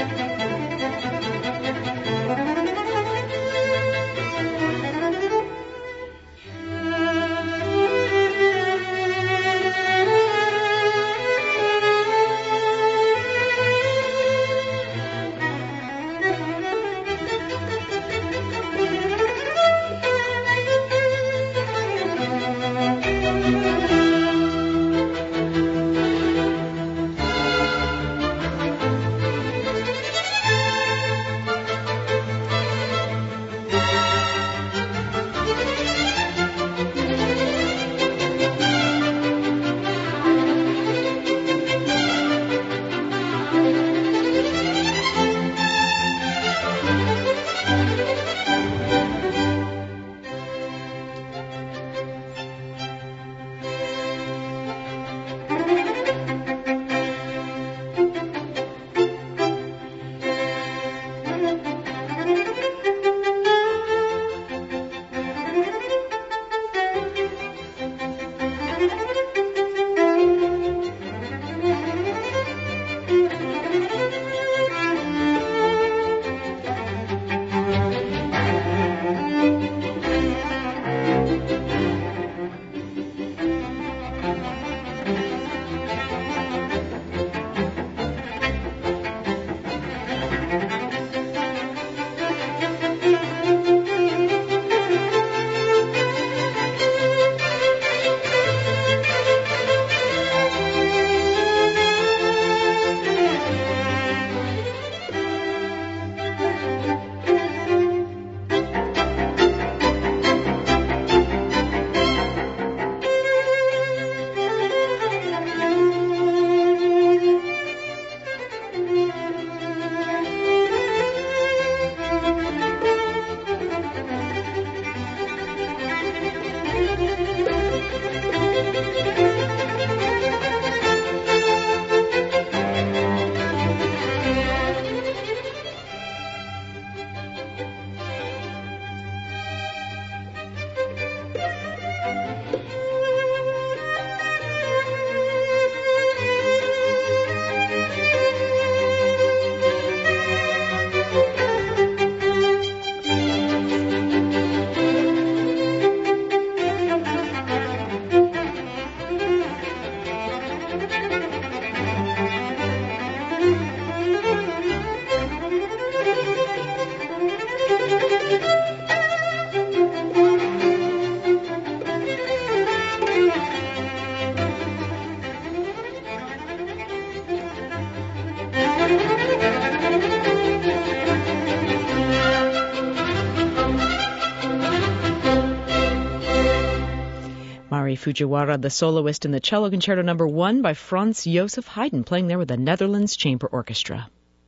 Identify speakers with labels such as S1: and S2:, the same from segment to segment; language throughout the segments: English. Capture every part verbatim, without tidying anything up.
S1: Mari Fujiwara, the soloist in the Cello Concerto Number One by Franz Joseph Haydn, playing there with the Netherlands Chamber Orchestra.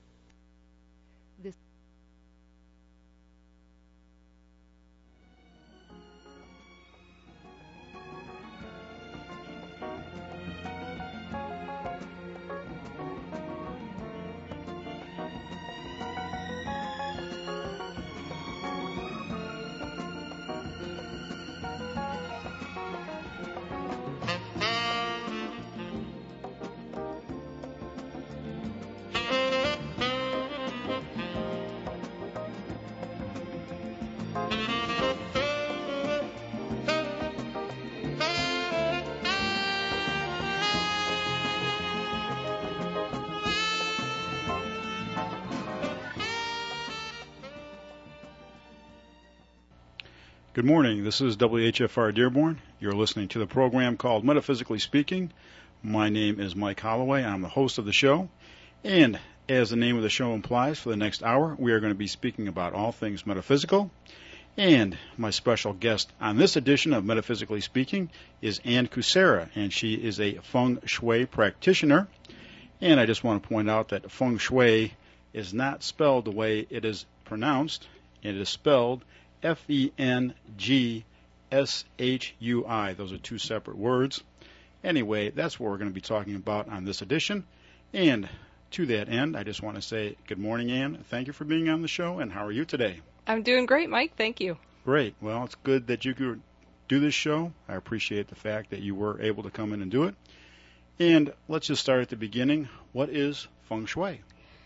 S2: Good morning. This is W H F R Dearborn. You're listening to the program called Metaphysically Speaking. My name is Mike Holloway. I'm the host of the show. And as the name of the show implies, for the next hour, we are going to be speaking about all things metaphysical. And my special guest on this edition of Metaphysically Speaking is Ann Kucera, and she is a Feng Shui practitioner. And I just want to point out that Feng Shui is not spelled the way it is pronounced. It is spelled F E N G S H U I. Those are two separate words. Anyway, that's what we're going to be talking about on this edition. And to that end, I just want to say good morning, Ann. Thank you for being on the show, and how are you today?
S3: I'm doing great, Mike. Thank you.
S2: Great. Well, it's good that you could do this show. I appreciate the fact that you were able to come in and do it. And let's just start at the beginning. What is Feng Shui?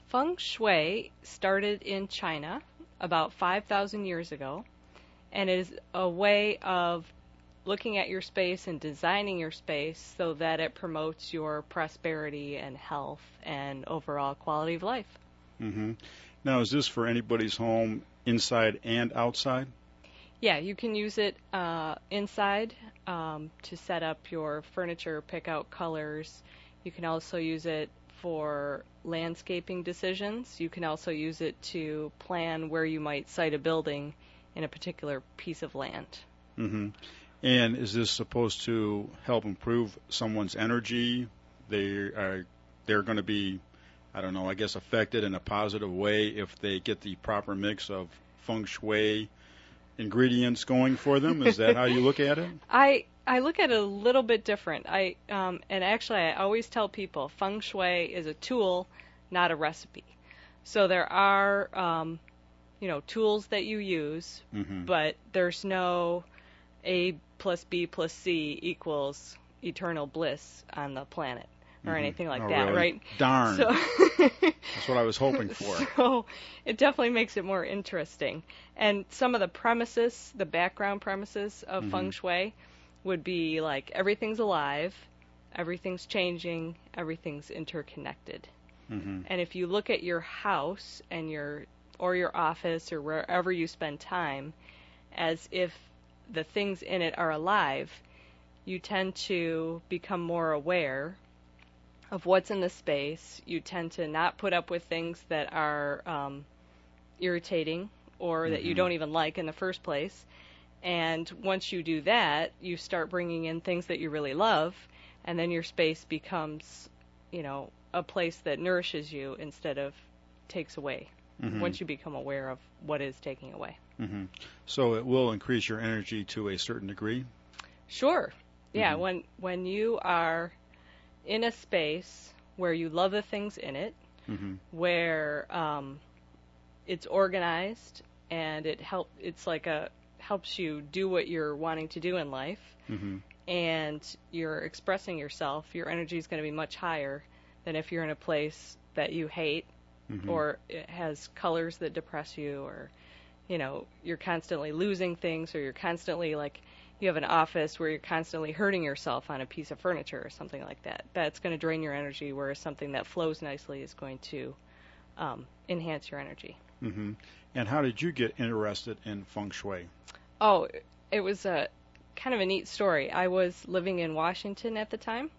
S3: Feng Shui started in China about five thousand years ago, and it is a way of looking at your space and designing your space so that it promotes your prosperity and health and overall quality of life.
S2: Mm-hmm. Now, is this for anybody's home, inside and outside?
S3: Yeah, you can use it uh, inside um, to set up your furniture, pick out colors. You can also use it for landscaping decisions. You can also use it to plan where you might site a building in a particular piece of land.
S2: Mm-hmm. And is this supposed to help improve someone's energy? They are they're going to be, I don't know, I guess affected in a positive way if they get the proper mix of feng shui ingredients going for them. Is that how you look at it?
S3: I I look at it a little bit different. I um, and actually I always tell people feng shui is a tool, not a recipe. So there are um, you know tools that you use,
S2: Mm-hmm.
S3: but there's no A plus B plus C equals eternal bliss on the planet or
S2: Mm-hmm.
S3: anything like
S2: Oh,
S3: that,
S2: really?
S3: right?
S2: Darn.
S3: So
S2: That's what I was hoping for.
S3: So it definitely makes it more interesting. And some of the premises, the background premises of
S2: Mhm.
S3: feng shui would be like everything's alive, everything's changing, everything's interconnected.
S2: Mm-hmm.
S3: And if you look at your house and your or your office or wherever you spend time as if the things in it are alive, you tend to become more aware of what's in the space. You tend to not put up with things that are um, irritating or that you
S2: Mhm.
S3: don't even like in the first place. And once you do that, you start bringing in things that you really love, and then your space becomes, you know, a place that nourishes you instead of takes away.
S2: Mhm.
S3: Once you become aware of what is taking away.
S2: Mm-hmm. So it will increase your energy to a certain degree?
S3: Sure. Yeah,
S2: Mhm.
S3: when when you are in a space where you love the things in it,
S2: Mm-hmm.
S3: where um, it's organized and it help it's like a helps you do what you're wanting to do in life,
S2: Mm-hmm.
S3: and you're expressing yourself, your energy is going to be much higher than if you're in a place that you hate
S2: Mm-hmm.
S3: or it has colors that depress you, or you know you're constantly losing things, or you're constantly like you have an office where you're constantly hurting yourself on a piece of furniture or something like that. That's going to drain your energy, whereas something that flows nicely is going to um, enhance your energy.
S2: Mm-hmm. And how did you get interested in feng shui?
S3: Oh, it was a kind of a neat story. I was living in Washington at the time,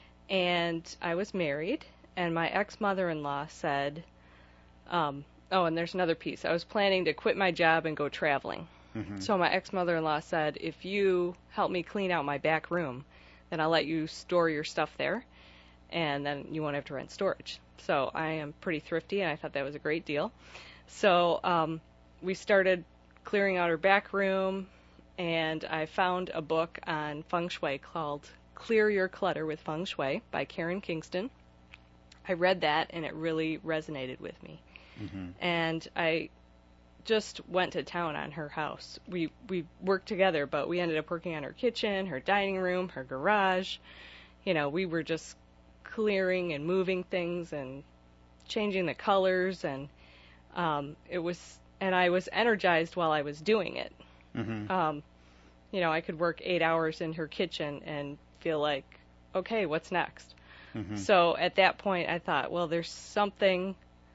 S3: and I was married, and my ex-mother-in-law said, um, oh, and there's another piece. I was planning to quit my job and go traveling.
S2: Mm-hmm.
S3: So my ex-mother-in-law said, if you help me clean out my back room, then I'll let you store your stuff there, and then you won't have to rent storage. So I am pretty thrifty, and I thought that was a great deal. So um, we started clearing out her back room, and I found a book on feng shui called Clear Your Clutter with Feng Shui by Karen Kingston. I read that, and it really resonated with me.
S2: Mm-hmm.
S3: And I just went to town on her house. We we worked together, but we ended up working on her kitchen, her dining room, her garage. You know, we were just clearing and moving things and changing the colors, and um, it was, and I was energized while I was doing it.
S2: Mm-hmm.
S3: Um, you know, I could work eight hours in her kitchen and feel like, okay, what's next?
S2: Mm-hmm.
S3: So at that point, I thought, well, there's something,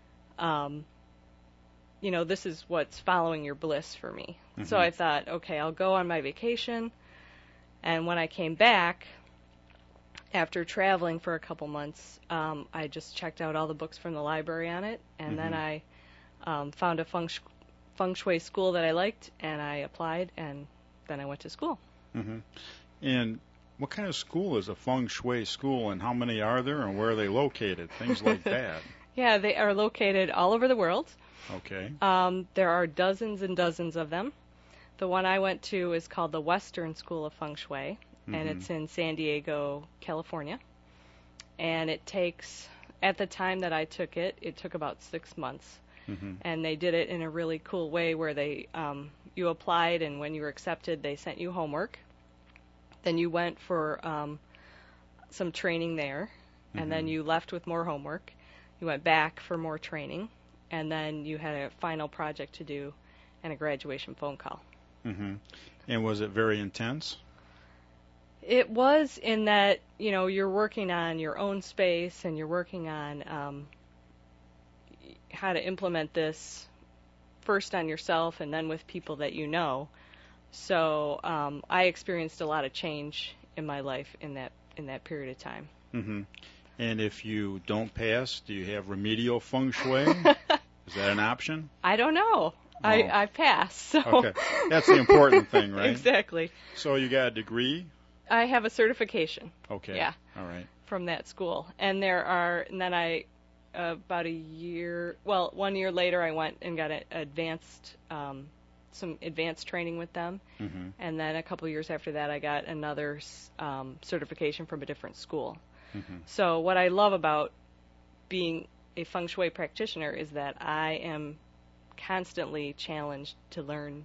S3: um, you know, this is what's following your bliss for me.
S2: Mm-hmm.
S3: So I thought, okay, I'll go on my vacation. And when I came back, after traveling for a couple months, um, I just checked out all the books from the library on it. And then I um, found a feng, sh- feng shui school that I liked, and I applied, and then I went to school.
S2: Mm-hmm. And what kind of school is a feng shui school, and how many are there, and where are they located? Things like that.
S3: Yeah, they are located all over the world.
S2: Okay.
S3: Um, there are dozens and dozens of them. The one I went to is called the Western School of Feng Shui, and
S2: Mhm.
S3: it's in San Diego, California. And it takes, at the time that I took it, it took about six months.
S2: Mm-hmm.
S3: And they did it in a really cool way where they, um, you applied, and when you were accepted, they sent you homework. Then you went for um, some training there, and then
S2: Mhm.
S3: you left with more homework. you went back for more training, and then you had a final project to do and a graduation phone call.
S2: Mm-hmm. And was it very intense?
S3: It was, in that, you know, you're working on your own space, and you're working on um, how to implement this first on yourself and then with people that you know. So um, I experienced a lot of change in my life in that in that period of time.
S2: Mm-hmm. And if you don't pass, do you have remedial feng shui? Is that an option?
S3: I don't know.
S2: Oh.
S3: I, I passed. So.
S2: Okay. That's the important thing, right?
S3: Exactly.
S2: So you got a degree?
S3: I have a certification.
S2: Okay.
S3: Yeah.
S2: All right.
S3: From that school. And there are, and then I, uh, about a year, well, one year later, I went and got a, advanced, um, some advanced training with them.
S2: Mm-hmm.
S3: And then a couple years after that, I got another um, certification from a different school.
S2: Mm-hmm.
S3: So what I love about being a feng shui practitioner is that I am constantly challenged to learn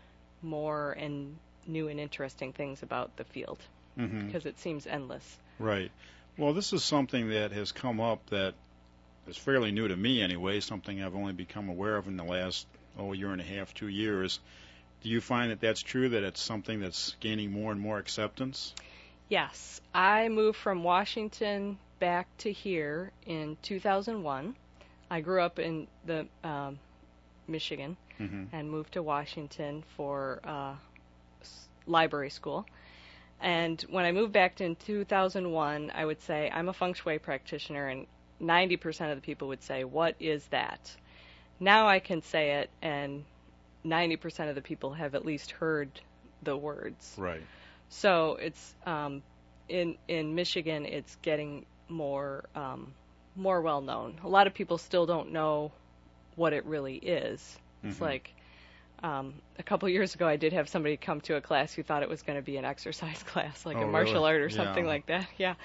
S3: more and new and interesting things about the field, because
S2: Mm-hmm.
S3: it seems endless.
S2: Right. Well, this is something that has come up that is fairly new to me anyway, something I've only become aware of in the last, oh, year and a half, two years. Do you find that that's true, that it's something that's gaining more and more acceptance?
S3: Yes. I moved from Washington back to here in two thousand one. I grew up in the um, Michigan
S2: Mm-hmm.
S3: and moved to Washington for uh, s- library school. And when I moved back in two thousand one, I would say I'm a feng shui practitioner, and ninety percent of the people would say, "What is that?" Now I can say it, and ninety percent of the people have at least heard the words.
S2: Right.
S3: So it's um, in in Michigan, it's getting more um, more well known. A lot of people still don't know what it really is. It's
S2: Mm-hmm.
S3: like um, a couple years ago, I did have somebody come to a class who thought it was going to be an exercise class, like
S2: Oh,
S3: a martial
S2: really?
S3: art or something
S2: Yeah.
S3: like that. Yeah.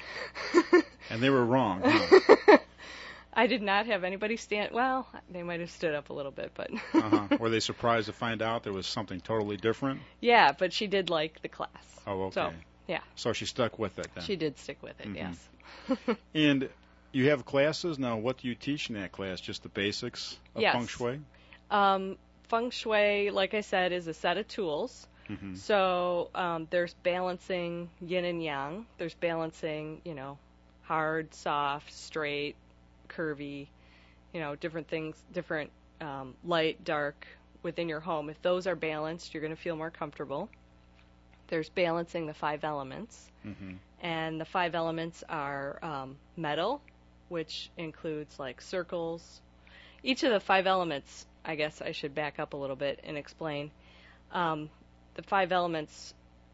S2: And they were wrong. Huh?
S3: I did not have anybody stand. Well, they might have stood up a little bit, but
S2: Uh-huh. Were they surprised to find out there was something totally different?
S3: yeah. But she did like the class.
S2: Oh, okay.
S3: So yeah,
S2: So she stuck with it then.
S3: she did stick with it.
S2: Mhm.
S3: Yes.
S2: And you have classes now. What do you teach in that class? Just the basics of
S3: Yes.
S2: feng shui?
S3: Um, feng shui, like I said, is a set of tools.
S2: Mm-hmm.
S3: So um, there's balancing yin and yang. There's balancing, you know, hard, soft, straight, curvy, you know, different things, different um, light, dark within your home. If those are balanced, you're going to feel more comfortable. There's balancing the five elements.
S2: Mm-hmm.
S3: And the five elements are um, metal, which includes like circles. Each of the five elements, I guess I should back up a little bit and explain. Um, the five elements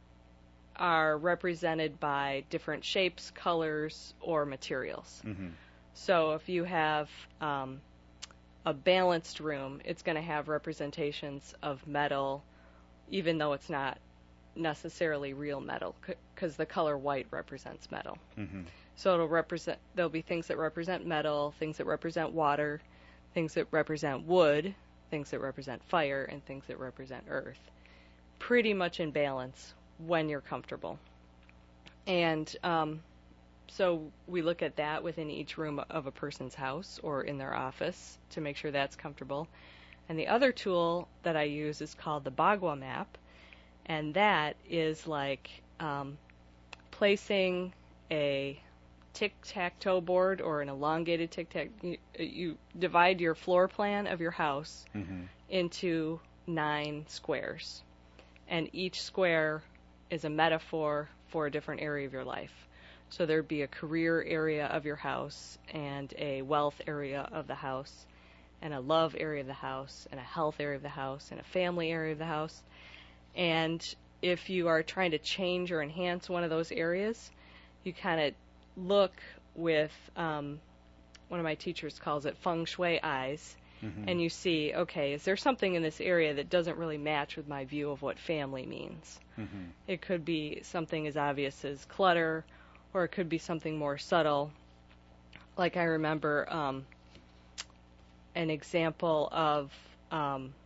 S3: are represented by different shapes, colors, or materials.
S2: Mm-hmm.
S3: So if you have um, a balanced room, it's going to have representations of metal, even though it's not necessarily real metal, because the color white represents metal.
S2: Mm-hmm.
S3: So it'll represent, there'll be things that represent metal, things that represent water, things that represent wood, things that represent fire, and things that represent earth. Pretty much in balance when you're comfortable. And um, so we look at that within each room of a person's house or in their office to make sure that's comfortable. And the other tool that I use is called the Bagua map, and that is like um, placing a tic-tac-toe board or an elongated tic-tac. You, you divide your floor plan of your house
S2: Mm-hmm.
S3: into nine squares, and each square is a metaphor for a different area of your life. So there'd be a career area of your house, and a wealth area of the house, and a love area of the house, and a health area of the house, and a family area of the house. And if you are trying to change or enhance one of those areas, you kind of look with, um, one of my teachers calls it feng shui eyes,
S2: Mm-hmm.
S3: and you see, okay, is there something in this area that doesn't really match with my view of what family means?
S2: Mm-hmm.
S3: It could be something as obvious as clutter, or it could be something more subtle. Like I remember um, an example of um,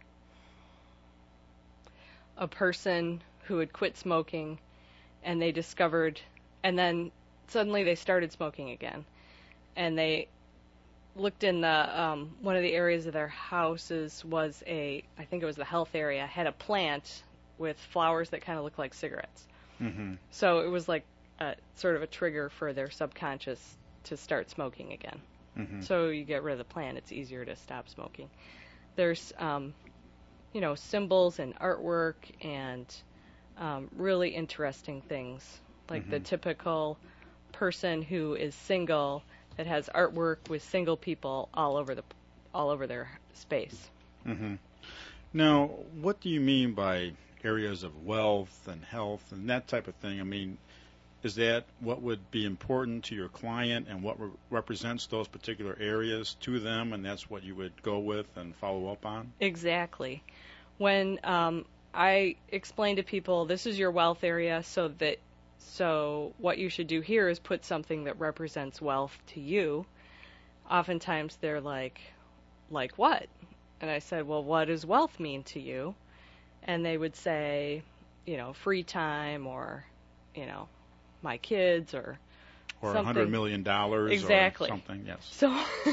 S3: a person who had quit smoking, and they discovered, and then suddenly they started smoking again, and they looked in the um, one of the areas of their houses was a, I think it was the health area, had a plant with flowers that kind of looked like cigarettes.
S2: Mm-hmm.
S3: So it was like a, sort of a trigger for their subconscious to start smoking again.
S2: Mm-hmm.
S3: So you get rid of the plant, it's easier to stop smoking. There's, um, you know, symbols and artwork and um, really interesting things, like
S2: Mm-hmm.
S3: the typical person who is single that has artwork with single people all over the all over their space.
S2: Mm-hmm. Now, what do you mean by areas of wealth and health and that type of thing? I mean, is that what would be important to your client and what re- represents those particular areas to them, and that's what you would go with and follow up on?
S3: Exactly. When um, I explain to people, this is your wealth area, so that so what you should do here is put something that represents wealth to you. Oftentimes they're like, like what? And I said, well, what does wealth mean to you? And they would say, you know, free time, or, you know, my kids, or
S2: Or a
S3: something.
S2: hundred million dollars
S3: Exactly.
S2: or something, yes.
S3: So,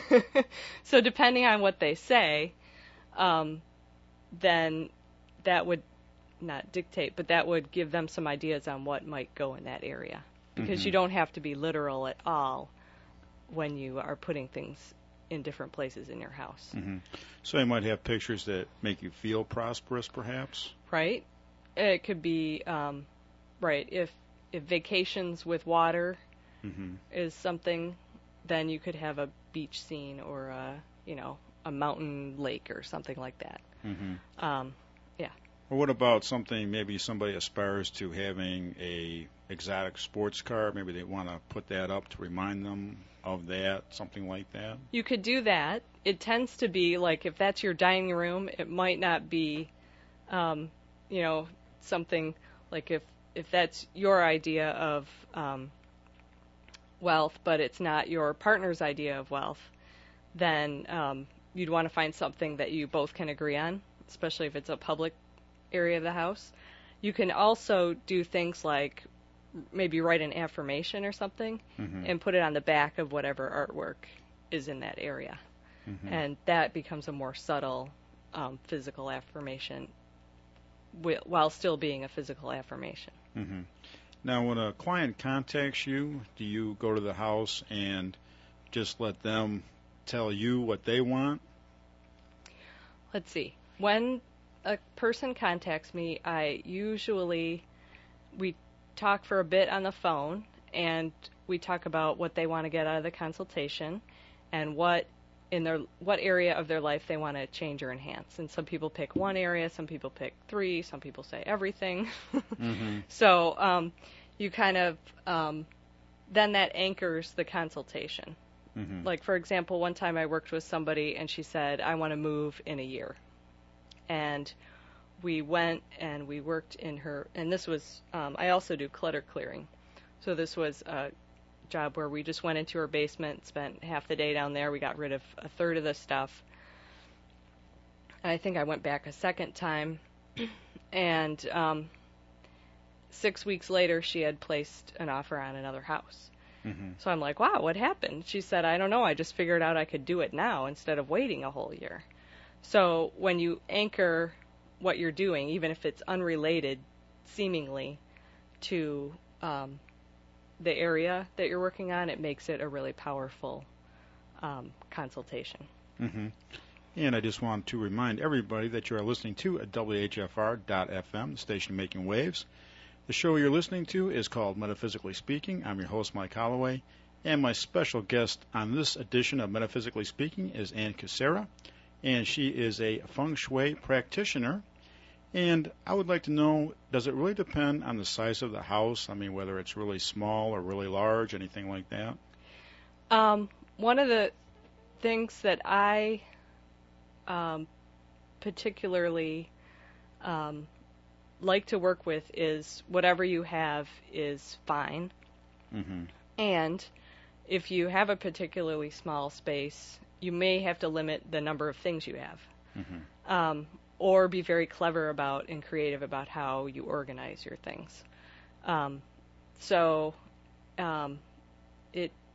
S3: so depending on what they say, um, then that would not dictate, but that would give them some ideas on what might go in that area. Because
S2: Mhm.
S3: you don't have to be literal at all when you are putting things in different places in your house,
S2: Mm-hmm. So you might have pictures that make you feel prosperous, perhaps?
S3: right? It could be, um, right, if, if vacations with water
S2: Mm-hmm.
S3: is something, then you could have a beach scene or a, you know, a mountain lake or something like that.
S2: Mm-hmm.
S3: Um,
S2: Or what about something, maybe somebody aspires to having a exotic sports car, maybe they want to put that up to remind them of that, something like that?
S3: you could do that. It tends to be like, if that's your dining room, it might not be, um, you know, something like if if that's your idea of um, wealth, but it's not your partner's idea of wealth, then um, you'd want to find something that you both can agree on, especially if it's a public area of the house. You can also do things like maybe write an affirmation or something
S2: Mm-hmm.
S3: and put it on the back of whatever artwork is in that area.
S2: Mm-hmm.
S3: And that becomes a more subtle um, physical affirmation wi- while still being a physical affirmation.
S2: Mm-hmm. Now, when a client contacts you, do you go to the house and just let them tell you what they want?
S3: Let's see. When a person contacts me, I usually, we talk for a bit on the phone, and we talk about what they want to get out of the consultation and what in their what area of their life they want to change or enhance. And some people pick one area, some people pick three, some people say everything.
S2: Mm-hmm.
S3: So um, you kind of um, then that anchors the consultation.
S2: Mm-hmm.
S3: Like, for example, one time I worked with somebody and she said, I want to move in a year. And we went and we worked in her, and this was, um, I also do clutter clearing. So this was a job where we just went into her basement, spent half the day down there. We got rid of a third of the stuff. And I think I went back a second time. And um, six weeks later, she had placed an offer on another house.
S2: Mm-hmm.
S3: So I'm like, wow, what happened? She said, I don't know. I just figured out I could do it now instead of waiting a whole year. So when you anchor what you're doing, even if it's unrelated, seemingly, to um, the area that you're working on, it makes it a really powerful um, consultation.
S2: Mm-hmm. And I just want to remind everybody that you are listening to at W H F R dot F M, the station making waves. The show you're listening to is called Metaphysically Speaking. I'm your host, Mike Holloway, and my special guest on this edition of Metaphysically Speaking is Ann Kucera, and she is a feng shui practitioner. And I would like to know, does it really depend on the size of the house? I mean, whether it's really small or really large, anything like that?
S3: Um, one of the things that I um, particularly um, like to work with is whatever you have is fine.
S2: Mm-hmm.
S3: And if you have a particularly small space, you may have to limit the number of things you have.
S2: Mm-hmm.
S3: Um, or be very clever about and creative about how you organize your things. Um, so um, it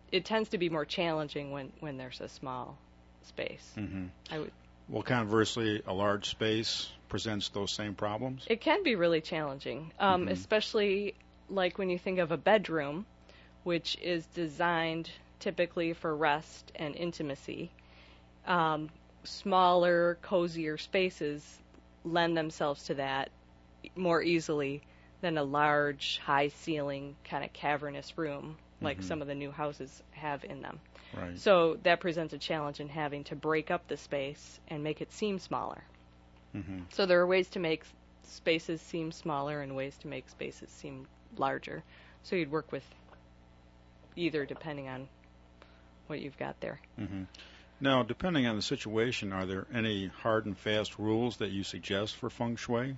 S3: it tends to be more challenging when, when there's a small space.
S2: Mm-hmm.
S3: I would.
S2: Well, conversely, a large space presents those same problems?
S3: It can be really challenging, um,
S2: Mm-hmm.
S3: especially like when you think of a bedroom, which is designed typically for rest and intimacy. Um, smaller, cozier spaces lend themselves to that more easily than a large, high-ceiling, kind of cavernous room like
S2: Mhm.
S3: some of the new houses have in them.
S2: Right.
S3: So that presents a challenge in having to break up the space and make it seem smaller.
S2: Mm-hmm.
S3: So there are ways to make spaces seem smaller and ways to make spaces seem larger. So you'd work with either depending on what you've got there.
S2: Mm-hmm. Now, depending on the situation, are there any hard and fast rules that you suggest for feng shui?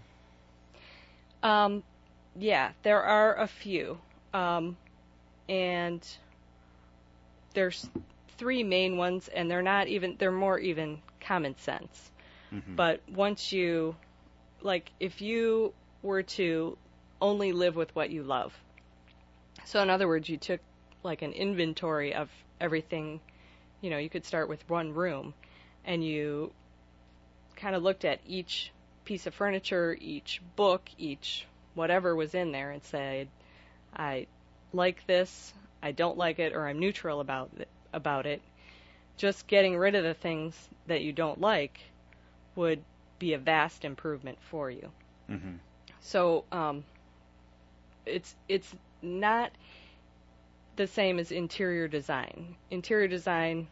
S3: Um, yeah, there are a few. Um, and there's three main ones, and they're not even, they're more even common sense.
S2: Mm-hmm.
S3: But once you, like, if you were to only live with what you love, so in other words, you took like an inventory of everything, you know, you could start with one room, and you kind of looked at each piece of furniture, each book, each whatever was in there, and said, I like this, I don't like it, or I'm neutral about it, about it. Just getting rid of the things that you don't like would be a vast improvement for you.
S2: Mm-hmm.
S3: So um, it's it's not the same as interior design. Interior design,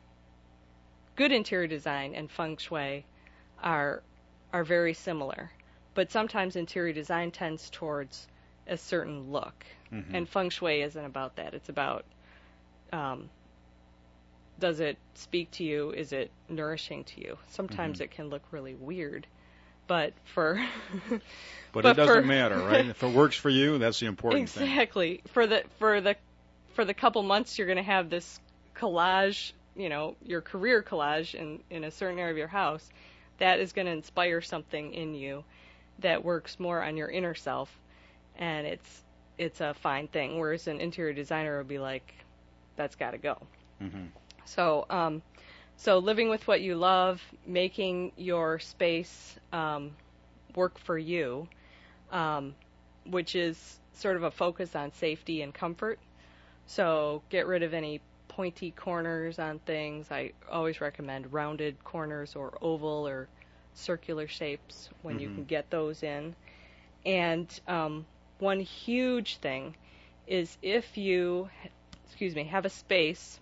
S3: good interior design and feng shui are are very similar, but sometimes interior design tends towards a certain look,
S2: Mm-hmm.
S3: and feng shui isn't about that. It's about um, does it speak to you? Is it nourishing to you? Sometimes
S2: Mm-hmm.
S3: it can look really weird, but for
S2: But,
S3: but
S2: it doesn't
S3: for-
S2: matter, right? If it works for you, that's the important thing.
S3: exactly for the for the for the couple months you're going to have this collage, you know, your career collage in in a certain area of your house, that is going to inspire something in you that works more on your inner self, and it's it's a fine thing. Whereas an interior designer would be like, that's got to go.
S2: Mm-hmm.
S3: So, um, so living with what you love, making your space um, work for you, um, which is sort of a focus on safety and comfort. So get rid of any pointy corners on things. I always recommend rounded corners or oval or circular shapes when you
S2: Mhm.
S3: can get those in. And um, one huge thing is if you, excuse me, have a space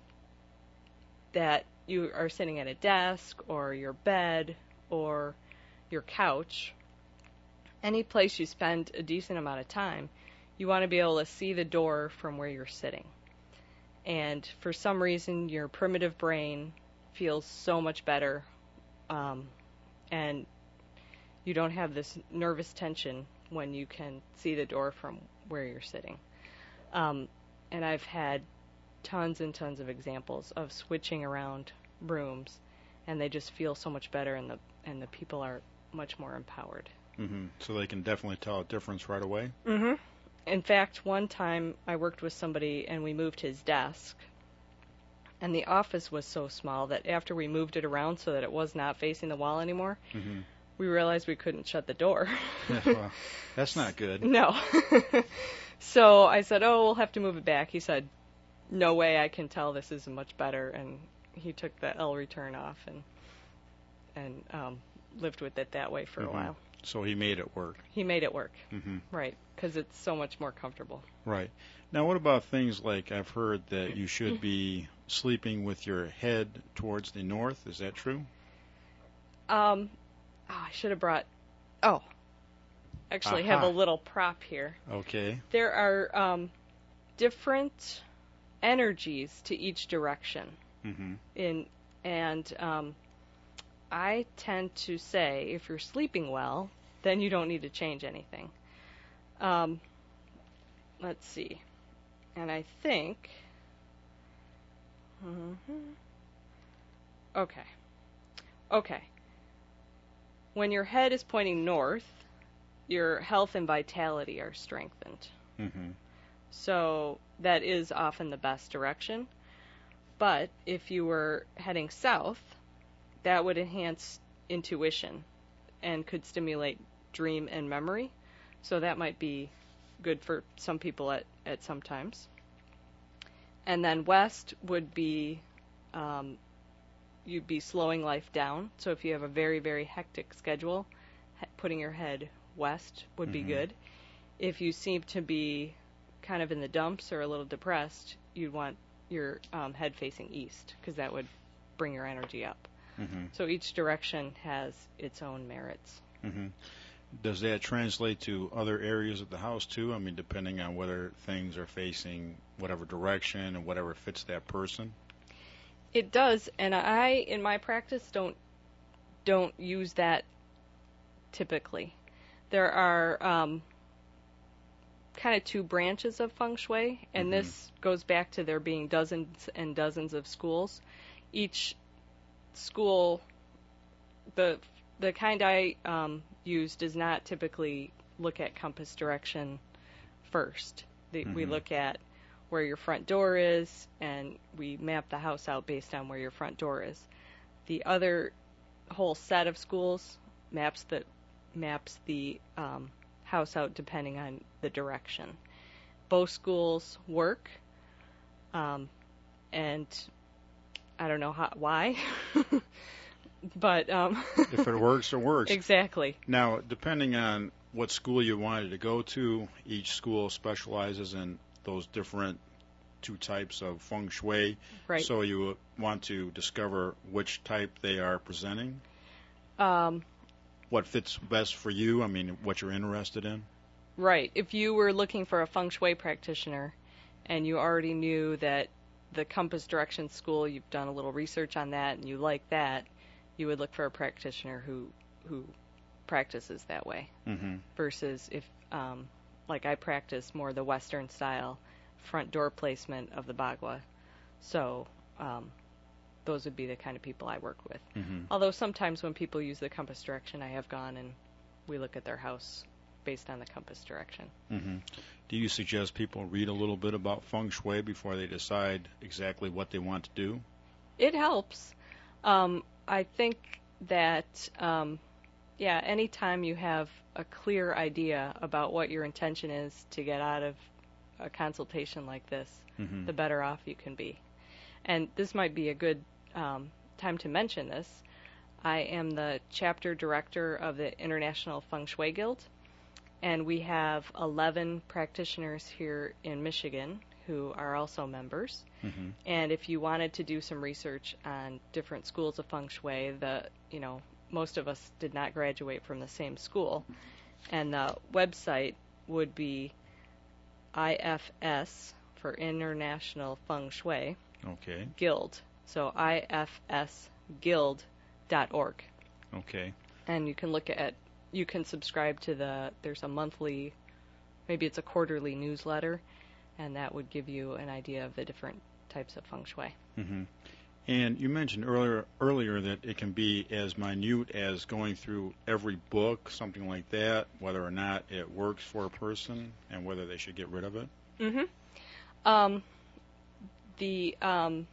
S3: that you are sitting at a desk or your bed or your couch, any place you spend a decent amount of time, you want to be able to see the door from where you're sitting. And for some reason, your primitive brain feels so much better, um, and you don't have this nervous tension when you can see the door from where you're sitting. Um, and I've had tons and tons of examples of switching around rooms, and they just feel so much better, and the and the people are much more empowered.
S2: Mm-hmm. So they can definitely tell a difference right away.
S3: Mm-hmm. In fact, one time I worked with somebody and we moved his desk, and the office was so small that after we moved it around so that it was not facing the wall anymore,
S2: Mm-hmm.
S3: we realized we couldn't shut the door.
S2: Yeah, well, that's not good.
S3: No. So I said, oh, we'll have to move it back. He said, no way, I can tell this is much better. And he took the L return off and and um, lived with it that way for
S2: Mhm.
S3: a while.
S2: So he made it work.
S3: He made it work,
S2: Mm-hmm.
S3: right, because it's so much more comfortable.
S2: Right. Now, what about things like I've heard that you should be sleeping with your head towards the north? Is that true?
S3: Um, oh, I should have brought, oh, actually have a
S2: Aha.
S3: little prop here.
S2: Okay.
S3: There are um, different energies to each direction.
S2: Mm-hmm.
S3: In and um, I tend to say if you're sleeping well, then you don't need to change anything. Um, let's see, and I think. Mm-hmm. Okay. Okay. When your head is pointing north, your health and vitality are strengthened.
S2: Mm-hmm.
S3: So that is often the best direction. But if you were heading south, that would enhance intuition and could stimulate dream and memory. So that might be good for some people at, at some times. And then west would be, um, you'd be slowing life down. So if you have a very, very hectic schedule, putting your head west would mm-hmm. be good. If you seem to be kind of in the dumps or a little depressed, you'd want your um, head facing east, because that would bring your energy up. Mm-hmm. So each direction has its own merits.
S2: Mm-hmm. Does that translate to other areas of the house too? I mean, depending on whether things are facing whatever direction and whatever fits that person?
S3: It does, and I, in my practice, don't don't use that typically. There are um, kind of two branches of feng shui, and mm-hmm. this goes back to there being dozens and dozens of schools. Each school, the the kind I um, use does not typically look at compass direction first. The, mm-hmm. We look at where your front door is, and we map the house out based on where your front door is. The other whole set of schools maps the maps the um, house out depending on the direction. Both schools work, um, and I don't know how, why, but um,
S2: if it works, it works.
S3: Exactly.
S2: Now, depending on what school you wanted to go to, each school specializes in those different two types of feng shui.
S3: Right.
S2: So you want to discover which type they are presenting.
S3: Um,
S2: what fits best for you? I mean, what you're interested in.
S3: Right. If you were looking for a feng shui practitioner and you already knew that the compass direction school, you've done a little research on that and you like that, you would look for a practitioner who who practices that way. Mm-hmm. Versus if, um, like I practice more the Western style front door placement of the Bagua. So um, those would be the kind of people I work with. Mm-hmm. Although sometimes when people use the compass direction, I have gone and we look at their house based on the compass direction.
S2: Mm-hmm. Do you suggest people read a little bit about feng shui before they decide exactly what they want to do?
S3: It helps. Um, I think that, um, yeah, anytime you have a clear idea about what your intention is to get out of a consultation like this, mm-hmm. the better off you can be. And this might be a good um, time to mention this. I am the chapter director of the International Feng Shui Guild, and we have eleven practitioners here in Michigan who are also members. Mm-hmm. And if you wanted to do some research on different schools of feng shui, the you know most of us did not graduate from the same school, and the website would be I F S for International Feng Shui
S2: okay.
S3: Guild. So I F S guild dot org.
S2: Okay.
S3: And you can look at, you can subscribe to the, there's a monthly, maybe it's a quarterly newsletter, and that would give you an idea of the different types of feng shui.
S2: Mm-hmm. And you mentioned earlier earlier that it can be as minute as going through every book, something like that, whether or not it works for a person and whether they should get rid of it.
S3: Mm-hmm. Um, the um,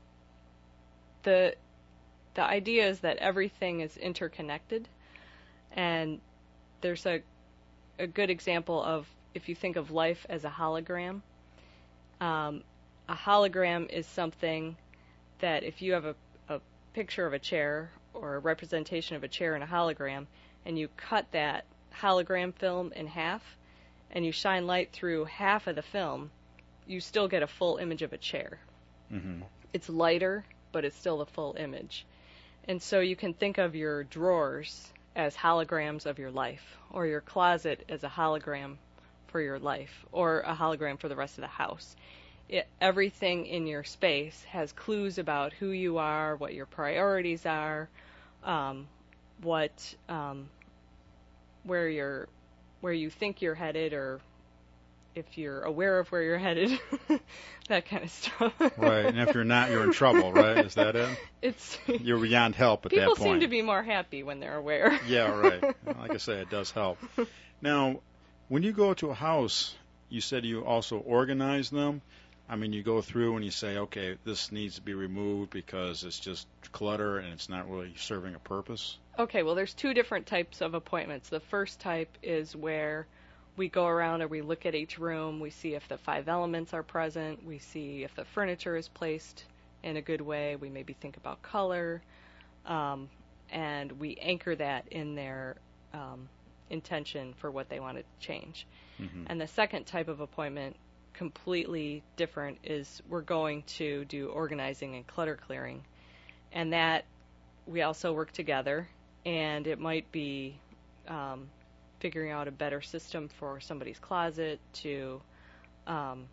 S3: the the idea is that everything is interconnected, and there's a a good example of, if you think of life as a hologram. Um, a hologram is something that if you have a, a picture of a chair or a representation of a chair in a hologram, and you cut that hologram film in half, and you shine light through half of the film, you still get a full image of a chair. Mm-hmm. It's lighter, but it's still the full image. And so you can think of your drawers as holograms of your life, or your closet as a hologram for your life, or a hologram for the rest of the house. It, everything in your space has clues about who you are, what your priorities are, um, what, um, where you're, where you think you're headed, or if you're aware of where you're headed, that kind of stuff.
S2: Right, and if you're not, you're in trouble, right? Is that it?
S3: It's
S2: you're beyond help at that point.
S3: People seem to be more happy when they're aware.
S2: Yeah, right. Like I say, it does help. Now, when you go to a house, you said you also organize them. I mean, you go through and you say, okay, this needs to be removed because it's just clutter and it's not really serving a purpose?
S3: Okay, well, there's two different types of appointments. The first type is where we go around and we look at each room, we see if the five elements are present, we see if the furniture is placed in a good way, we maybe think about color, um, and we anchor that in their um, intention for what they want to change.
S2: Mm-hmm.
S3: And the second type of appointment, completely different, is we're going to do organizing and clutter clearing. And that we also work together, and it might be um, figuring out a better system for somebody's closet to um,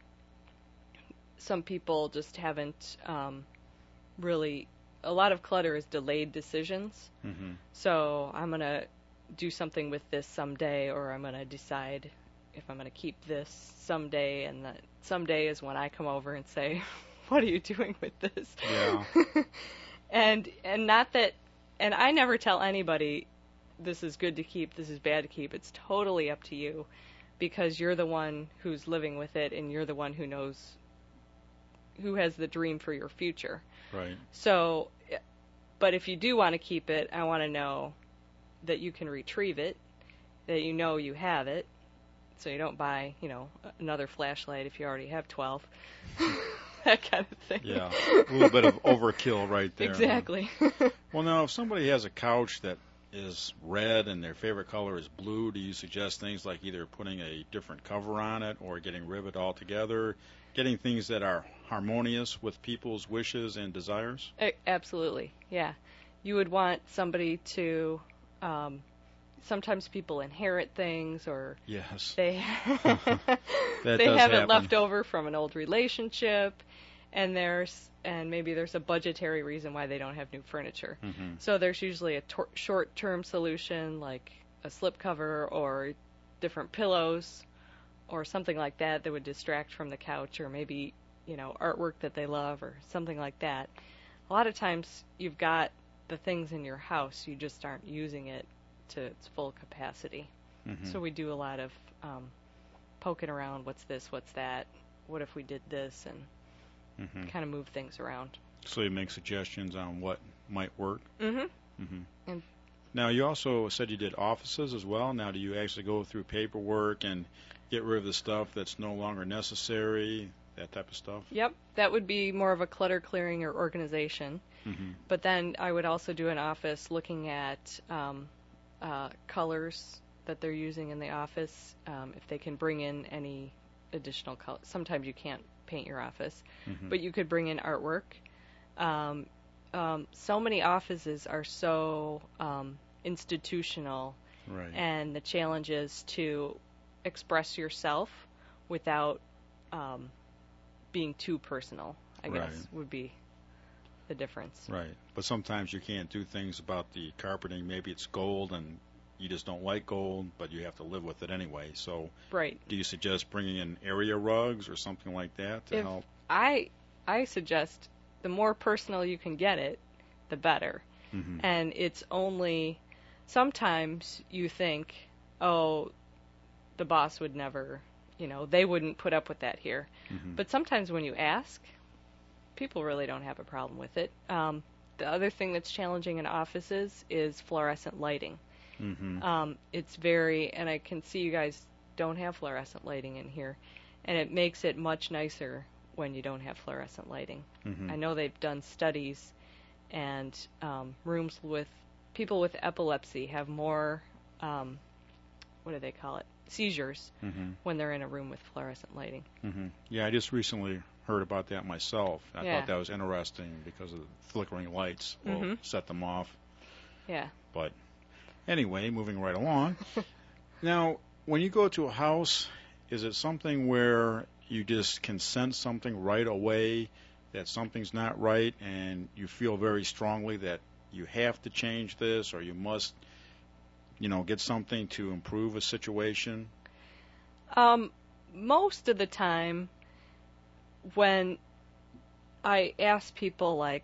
S3: some people just haven't um, really, a lot of clutter is delayed decisions.
S2: Mm-hmm.
S3: So I'm going to do something with this someday, or I'm going to decide if I'm going to keep this someday, and that someday is when I come over and say, what are you doing with this?
S2: Yeah.
S3: and and not that, and I never tell anybody this is good to keep, this is bad to keep. It's totally up to you, because you're the one who's living with it, and you're the one who knows, who has the dream for your future.
S2: Right.
S3: So, but if you do want to keep it, I want to know that you can retrieve it, that you know you have it, so you don't buy, you know, another flashlight if you already have twelve. That kind of thing.
S2: Yeah, a little bit of overkill right there.
S3: Exactly.
S2: Well, now, if somebody has a couch that is red and their favorite color is blue, do you suggest things like either putting a different cover on it or getting rid of it altogether, getting things that are harmonious with people's wishes and desires?
S3: A- absolutely, yeah. You would want somebody to, um, sometimes people inherit things, or
S2: yes,
S3: they
S2: that
S3: they
S2: does
S3: have
S2: happen.
S3: it left over from an old relationship, and there's and maybe there's a budgetary reason why they don't have new furniture.
S2: Mm-hmm.
S3: So there's usually a tor- short-term solution, like a slipcover or different pillows or something like that that would distract from the couch, or maybe, you know, artwork that they love or something like that. A lot of times you've got the things in your house, you just aren't using it to its full capacity.
S2: Mm-hmm.
S3: So we do a lot of um, poking around, what's this, what's that, what if we did this, and
S2: Mm-hmm.
S3: kind of move things around.
S2: So you make suggestions on what might work?
S3: Mm-hmm.
S2: Mm-hmm.
S3: And
S2: now, you also said you did offices as well. Now, do you actually go through paperwork and get rid of the stuff that's no longer necessary, that type of stuff?
S3: Yep, that would be more of a clutter clearing or organization.
S2: Mm-hmm.
S3: But then I would also do an office looking at um, uh, colors that they're using in the office, um, if they can bring in any additional color. Sometimes you can't paint your office,
S2: Mm-hmm.
S3: but you could bring in artwork. Um, um, so many offices are so um, institutional,
S2: Right.
S3: and the challenge is to express yourself without um, being too personal, I
S2: Right.
S3: guess, would be the difference.
S2: Right. But sometimes you can't do things about the carpeting. Maybe it's gold and you just don't like gold, but you have to live with it anyway. So
S3: Right.
S2: do you suggest bringing in area rugs or something like that to
S3: If
S2: help?
S3: I I suggest the more personal you can get it, the better.
S2: Mm-hmm.
S3: And it's only sometimes you think, oh, the boss would never, you know, they wouldn't put up with that here.
S2: Mm-hmm.
S3: But sometimes when you ask, people really don't have a problem with it. Um, the other thing that's challenging in offices is fluorescent lighting.
S2: Mm-hmm.
S3: Um, it's very, and I can see you guys don't have fluorescent lighting in here, and it makes it much nicer when you don't have fluorescent lighting.
S2: Mm-hmm.
S3: I know they've done studies, and um, rooms with people with epilepsy have more, um, what do they call it, seizures
S2: Mm-hmm.
S3: when they're in a room with fluorescent lighting.
S2: Mm-hmm. Yeah, I just recently heard about that myself. I
S3: Yeah.
S2: thought that was interesting because of the flickering lights will
S3: Mhm.
S2: set them off.
S3: Yeah.
S2: But anyway, moving right along. Now, when you go to a house, is it something where you just can sense something right away, that something's not right, and you feel very strongly that you have to change this, or you must, you know, get something to improve a situation?
S3: Um, most of the time, when I ask people like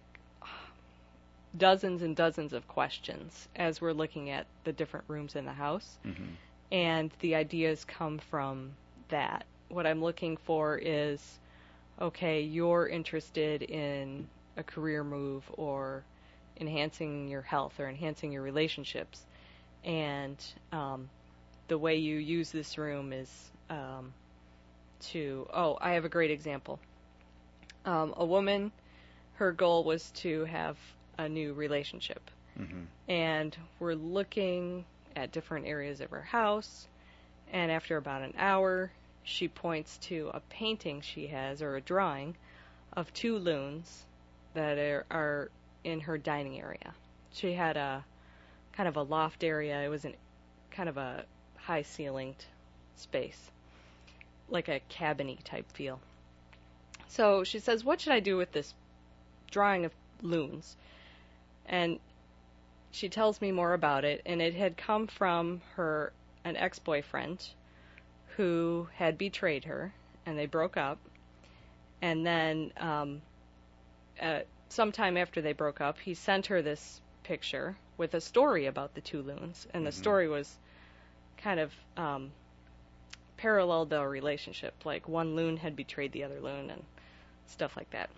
S3: dozens and dozens of questions as we're looking at the different rooms in the house,
S2: Mm-hmm.
S3: and the ideas come from that. What I'm looking for is okay, you're interested in a career move or enhancing your health or enhancing your relationships, and um, the way you use this room is um, to, oh, I have a great example. Um, a woman, her goal was to have a new relationship.
S2: Mm-hmm.
S3: And we're looking at different areas of her house, and after about an hour, she points to a painting she has, or a drawing, of two loons that are, are in her dining area. She had a kind of a loft area. It was an kind of a high-ceilinged space, like a cabin-y type feel. So she says, what should I do with this drawing of loons? And she tells me more about it, and it had come from her an ex-boyfriend who had betrayed her, and they broke up. And then um, uh, sometime after they broke up, he sent her this picture with a story about the two loons, and the
S2: Mm-hmm.
S3: story was kind of um, paralleled the relationship, like one loon had betrayed the other loon and stuff like that.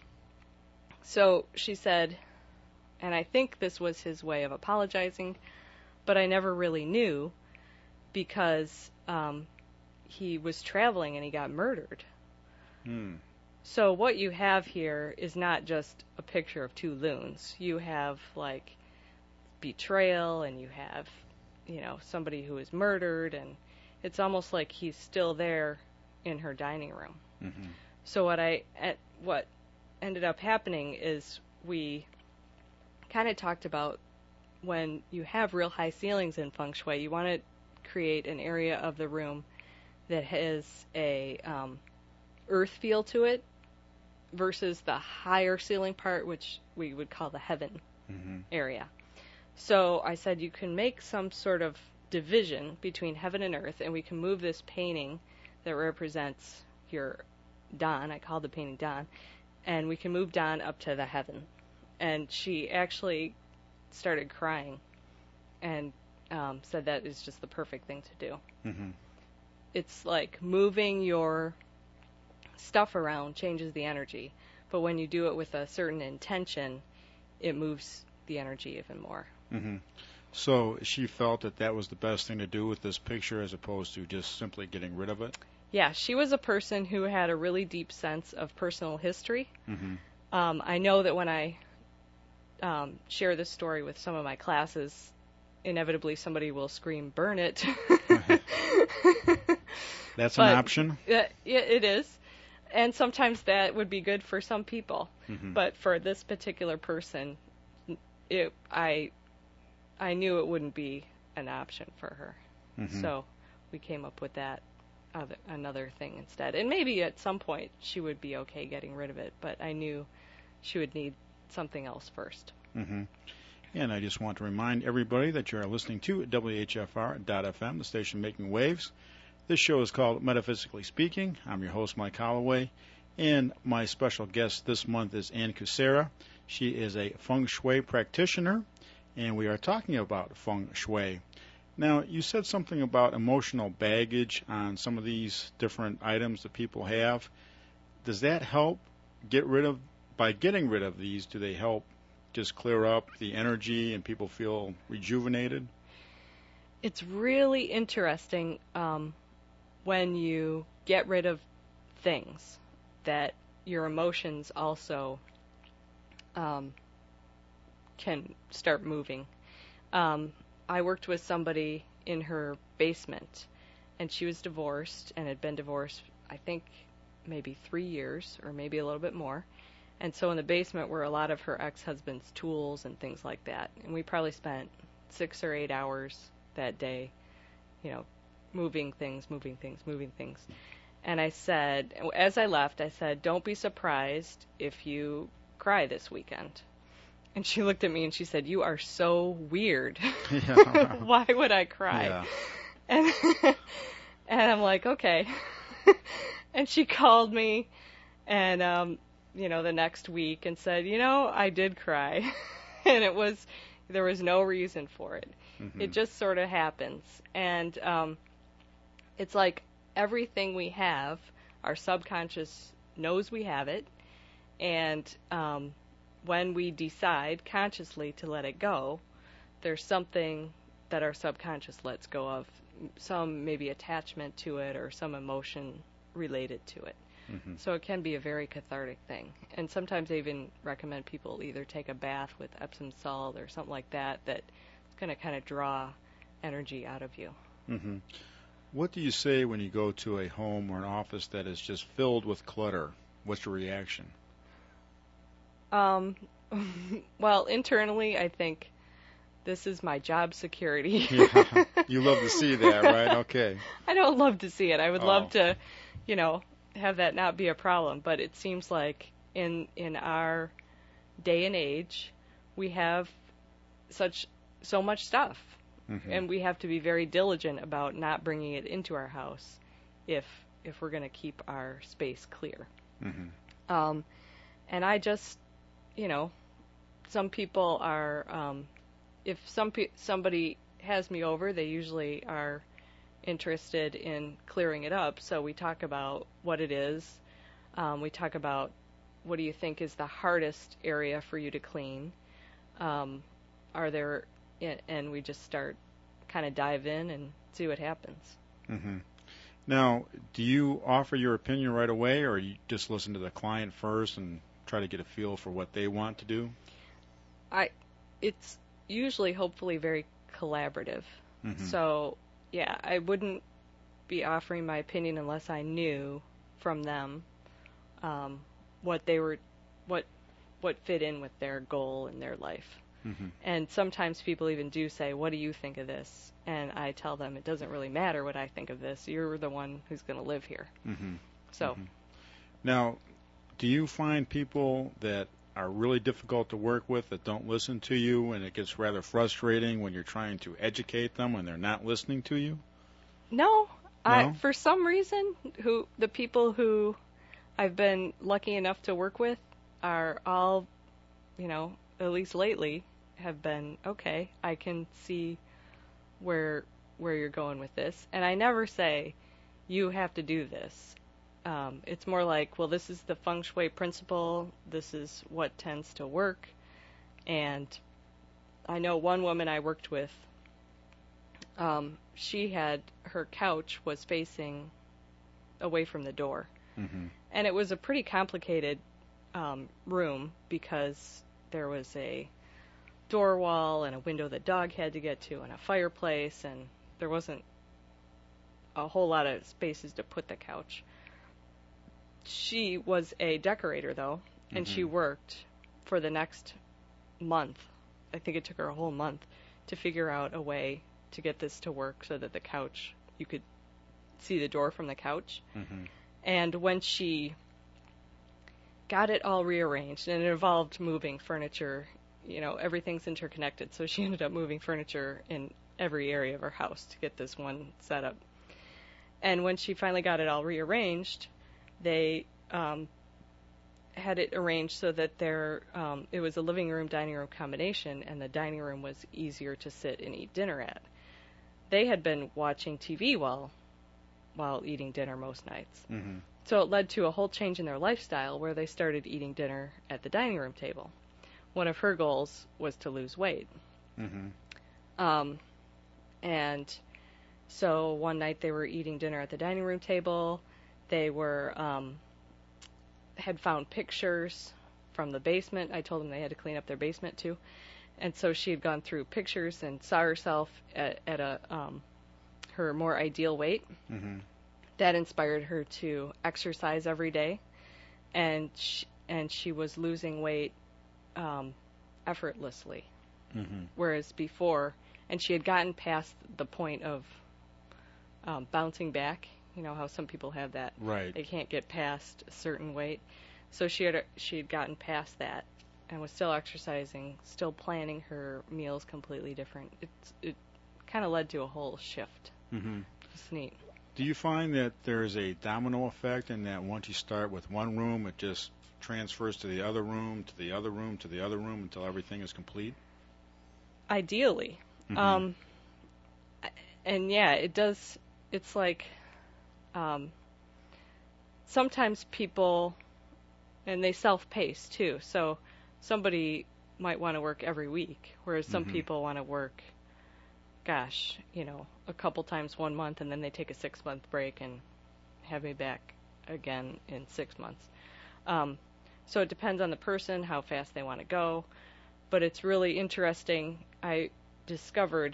S3: So she said, and I think this was his way of apologizing, but I never really knew because um, he was traveling and he got murdered.
S2: Mm.
S3: So what you have here is not just a picture of two loons. You have, like, betrayal, and you have, you know, somebody who is murdered, and it's almost like he's still there in her dining room.
S2: Mm-hmm.
S3: So what I what ended up happening is we kind of talked about when you have real high ceilings in feng shui, you want to create an area of the room that has a um, earth feel to it versus the higher ceiling part, which we would call the heaven
S2: Mm-hmm.
S3: area. So I said you can make some sort of division between heaven and earth, and we can move this painting that represents your Don, I call the painting Don, and we can move Don up to the heaven. And she actually started crying and um, said that is just the perfect thing to do.
S2: Mm-hmm.
S3: It's like moving your stuff around changes the energy, but when you do it with a certain intention, it moves the energy even more.
S2: Mm-hmm. So she felt that that was the best thing to do with this picture as opposed to just simply getting rid of it?
S3: Yeah, she was a person who had a really deep sense of personal history.
S2: Mm-hmm.
S3: Um, I know that when I um, share this story with some of my classes, inevitably somebody will scream, "Burn it."
S2: That's
S3: But-
S2: an option?
S3: Yeah, yeah, it is. And sometimes that would be good for some people.
S2: Mm-hmm.
S3: But for this particular person, it, I, I knew it wouldn't be an option for her.
S2: Mm-hmm.
S3: So we came up with that other, another thing instead. And maybe at some point she would be okay getting rid of it, but I knew she would need something else first.
S2: Mm-hmm. And I just want to remind everybody that you're listening to W H F R dot F M, the station making waves. This show is called Metaphysically Speaking. I'm your host, Mike Holloway, and my special guest this month is Ann Kucera. She is a feng shui practitioner, and we are talking about feng shui. Now, you said something about emotional baggage on some of these different items that people have. Does that help get rid of, by getting rid of these, do they help just clear up the energy and people feel rejuvenated?
S3: It's really interesting um, when you get rid of things that your emotions also um, can start moving. Um, I worked with somebody in her basement, and she was divorced and had been divorced, I think, maybe three years or maybe a little bit more. And so in the basement were a lot of her ex-husband's tools and things like that. And we probably spent six or eight hours that day, you know, moving things, moving things, moving things. And I said, as I left, I said, don't be surprised if you cry this weekend. And she looked at me and she said, you are so weird.
S2: Yeah.
S3: Why would I cry?
S2: Yeah.
S3: And, and I'm like, okay. And she called me and, um, you know, the next week and said, you know, I did cry. And it was, there was no reason for it.
S2: Mm-hmm.
S3: It just sort of happens. And um, it's like everything we have, our subconscious knows we have it, and um, when we decide consciously to let it go, there's something that our subconscious lets go of, some maybe attachment to it or some emotion related to it.
S2: Mm-hmm.
S3: So it can be a very cathartic thing. And sometimes I even recommend people either take a bath with Epsom salt or something like that that's going to kind of draw energy out of you.
S2: Mm-hmm. What do you say when you go to a home or an office that is just filled with clutter? What's your reaction?
S3: Um, well, internally, I think this is my job security.
S2: Yeah, you love to see that, right? Okay.
S3: I don't love to see it. I would
S2: Oh.
S3: love to, you know, have that not be a problem. But it seems like in in our day and age, we have such so much stuff,
S2: Mm-hmm.
S3: and we have to be very diligent about not bringing it into our house if if we're going to keep our space clear.
S2: Mm-hmm.
S3: Um, and I just, you know, some people are, um, if some pe- somebody has me over, they usually are interested in clearing it up. So we talk about what it is. Um, we talk about what do you think is the hardest area for you to clean. Um, are there, and we just start kind of dive in and see what happens.
S2: Mm-hmm. Now, do you offer your opinion right away, or you just listen to the client first and try to get a feel for what they want to do?
S3: I, it's usually hopefully very collaborative.
S2: Mm-hmm.
S3: So, yeah, I wouldn't be offering my opinion unless I knew from them um, what they were, what what fit in with their goal in their life.
S2: Mm-hmm.
S3: And sometimes people even do say, "What do you think of this?" And I tell them it doesn't really matter what I think of this. You're the one who's going to live here.
S2: Mm-hmm.
S3: So,
S2: Mm-hmm. Now, do you find people that are really difficult to work with that don't listen to you, and it gets rather frustrating when you're trying to educate them when they're not listening to you?
S3: no, I,
S2: No?
S3: for some reason, who the people who I've been lucky enough to work with are all, you know, at least lately, have been okay. I can see where where you're going with this, and I never say you have to do this. Um, it's more like, well, this is the feng shui principle. This is what tends to work. And I know one woman I worked with. Um, she had her couch was facing away from the door,
S2: Mm-hmm.
S3: and it was a pretty complicated um, room because there was a door wall and a window the dog had to get to and a fireplace, and there wasn't a whole lot of spaces to put the couch. She was a decorator, though, and
S2: Mm-hmm.
S3: she worked for the next month. I think it took her a whole month to figure out a way to get this to work so that the couch, you could see the door from the couch.
S2: Mm-hmm.
S3: And when she got it all rearranged, and it involved moving furniture, you know, everything's interconnected, so she ended up moving furniture in every area of her house to get this one set up. And when she finally got it all rearranged, they um, had it arranged so that there um, it was a living room dining room combination, and the dining room was easier to sit and eat dinner at. They had been watching T V while while eating dinner most nights.
S2: Mm-hmm.
S3: So it led to a whole change in their lifestyle where they started eating dinner at the dining room table. One of her goals was to lose weight.
S2: Mm-hmm.
S3: Um, and so one night they were eating dinner at the dining room table. They were um, had found pictures from the basement. I told them they had to clean up their basement too. And so she had gone through pictures and saw herself at, at a um, her more ideal weight.
S2: Mm-hmm.
S3: That inspired her to exercise every day, and she, and she was losing weight um, effortlessly.
S2: Mm-hmm.
S3: Whereas before, and she had gotten past the point of um, bouncing back. You know how some people have that.
S2: Right.
S3: They can't get past a certain weight. So she had she had gotten past that and was still exercising, still planning her meals completely different. It's, it kind of led to a whole shift.
S2: Mm-hmm.
S3: It's neat.
S2: Do you find that there's a domino effect in that once you start with one room, it just transfers to the other room, to the other room, to the other room until everything is complete?
S3: Ideally.
S2: Mm-hmm.
S3: Um, and yeah, it does. It's like um, sometimes people and they self-pace too. So somebody might want to work every week, whereas some
S2: Mhm.
S3: people want to work, gosh, you know, a couple times one month, and then they take a six-month break and have me back again in six months. Um, so it depends on the person, how fast they want to go. But it's really interesting. I discovered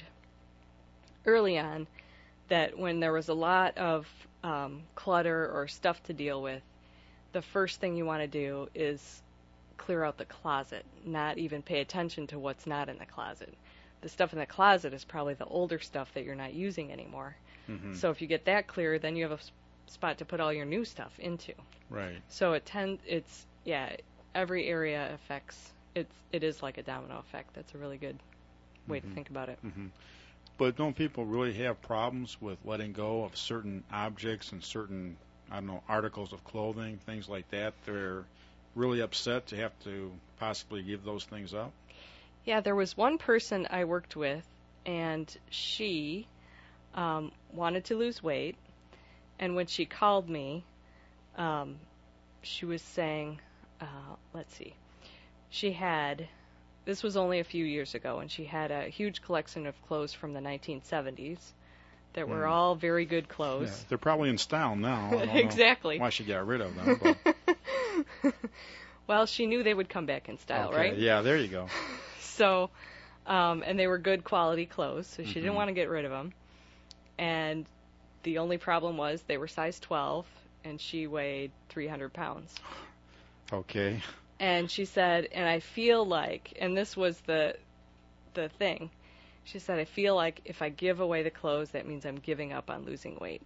S3: early on that when there was a lot of um, clutter or stuff to deal with, the first thing you want to do is clear out the closet, not even pay attention to what's not in the closet. The stuff in the closet is probably the older stuff that you're not using anymore.
S2: Mhm.
S3: So if you get that clear, then you have a s- spot to put all your new stuff into.
S2: Right.
S3: So it tend it's yeah, every area affects it's it is like a domino effect. That's a really good way
S2: Mhm.
S3: to think about it.
S2: Mhm. But don't people really have problems with letting go of certain objects and certain, I don't know, articles of clothing, things like that? They're really upset to have to possibly give those things up?
S3: Yeah, there was one person I worked with, and she um, wanted to lose weight, and when she called me, um, she was saying, uh, let's see, she had, this was only a few years ago, and she had a huge collection of clothes from the nineteen seventies that were
S2: Mm.
S3: all very good
S2: Yeah,
S3: clothes.
S2: they're probably in style now. I don't know
S3: Exactly.
S2: why she got rid of them. But,
S3: Well, she knew they would come back in style,
S2: okay,
S3: right?
S2: yeah, there you go.
S3: So, um, and they were good quality clothes, so she
S2: Mhm.
S3: didn't want to get rid of them. And the only problem was they were size twelve, and she weighed three hundred pounds.
S2: Okay.
S3: And she said, and I feel like, and this was the the thing, she said, I feel like if I give away the clothes, that means I'm giving up on losing weight.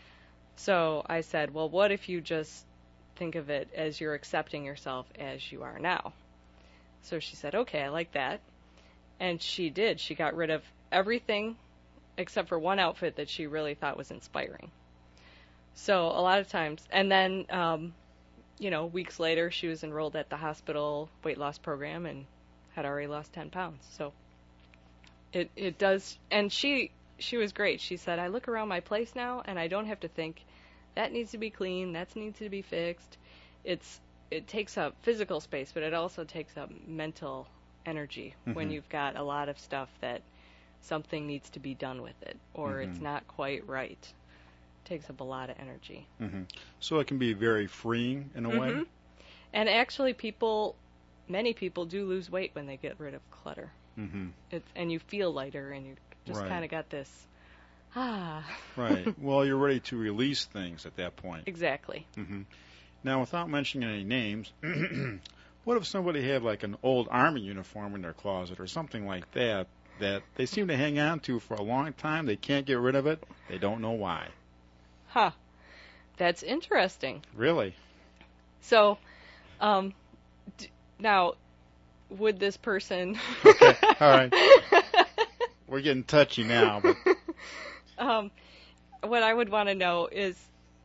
S3: So I said, well, what if you just think of it as you're accepting yourself as you are now? So she said, okay, I like that. And she did. She got rid of everything except for one outfit that she really thought was inspiring. So a lot of times, and then, um, you know, weeks later, she was enrolled at the hospital weight loss program and had already lost ten pounds. So it it does, and she she was great. She said, I look around my place now, and I don't have to think that needs to be clean, that needs to be fixed. It's it takes up physical space, but it also takes up mental energy when
S2: Mhm.
S3: you've got a lot of stuff that something needs to be done with it, or it's
S2: Mhm.
S3: not quite right. It takes up a lot of energy.
S2: Hmm. So it can be very freeing in a way.
S3: Mhm. And actually, people, many people do lose weight when they get rid of clutter.
S2: Hmm.
S3: It's, and you feel lighter, and you just
S2: Right.
S3: kind of got this, ah.
S2: Right. Well, you're ready to release things at that point.
S3: Exactly.
S2: Hmm. Now, without mentioning any names, what if somebody had like an old Army uniform in their closet or something like that that they seem to hang on to for a long time? They can't get rid of it. They don't know why.
S3: Huh. That's interesting.
S2: Really?
S3: So, um, d- now, would this person?
S2: Okay. All right. We're getting touchy now, but
S3: um, what I would want to know is,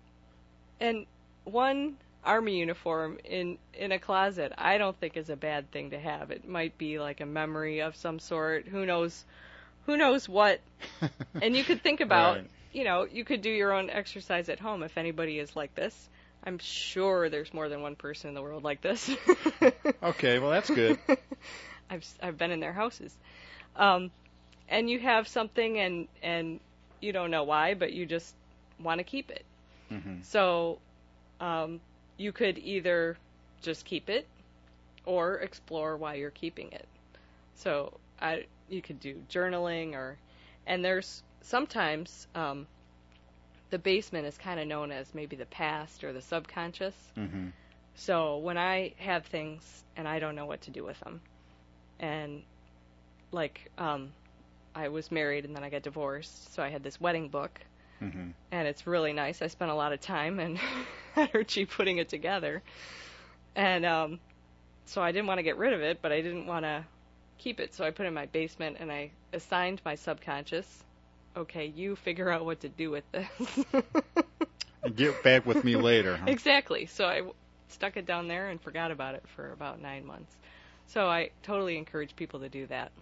S3: and one Army uniform in in a closet, I don't think is a bad thing to have. It might be like a memory of some sort. Who knows? Who knows what? And you could think about,
S2: Right.
S3: you know, you could do your own exercise at home if anybody is like this. I'm sure there's more than one person in the world like this.
S2: Okay, well, that's good.
S3: I've I've been in their houses, um, and you have something and and you don't know why, but you just want to keep it.
S2: Hmm.
S3: So um, you could either just keep it or explore why you're keeping it. So I you could do journaling or and there's sometimes um, the basement is kind of known as maybe the past or the subconscious.
S2: Hmm.
S3: So when I have things and I don't know what to do with them, and like um, I was married and then I got divorced, so I had this wedding book,
S2: Hmm.
S3: and it's really nice. I spent a lot of time and energy putting it together, and um, so I didn't want to get rid of it, but I didn't want to keep it, so I put it in my basement and I assigned my subconscious, okay, you figure out what to do with this.
S2: And get back with me later. Huh?
S3: Exactly. So I w- stuck it down there and forgot about it for about nine months. So I totally encourage people to do that.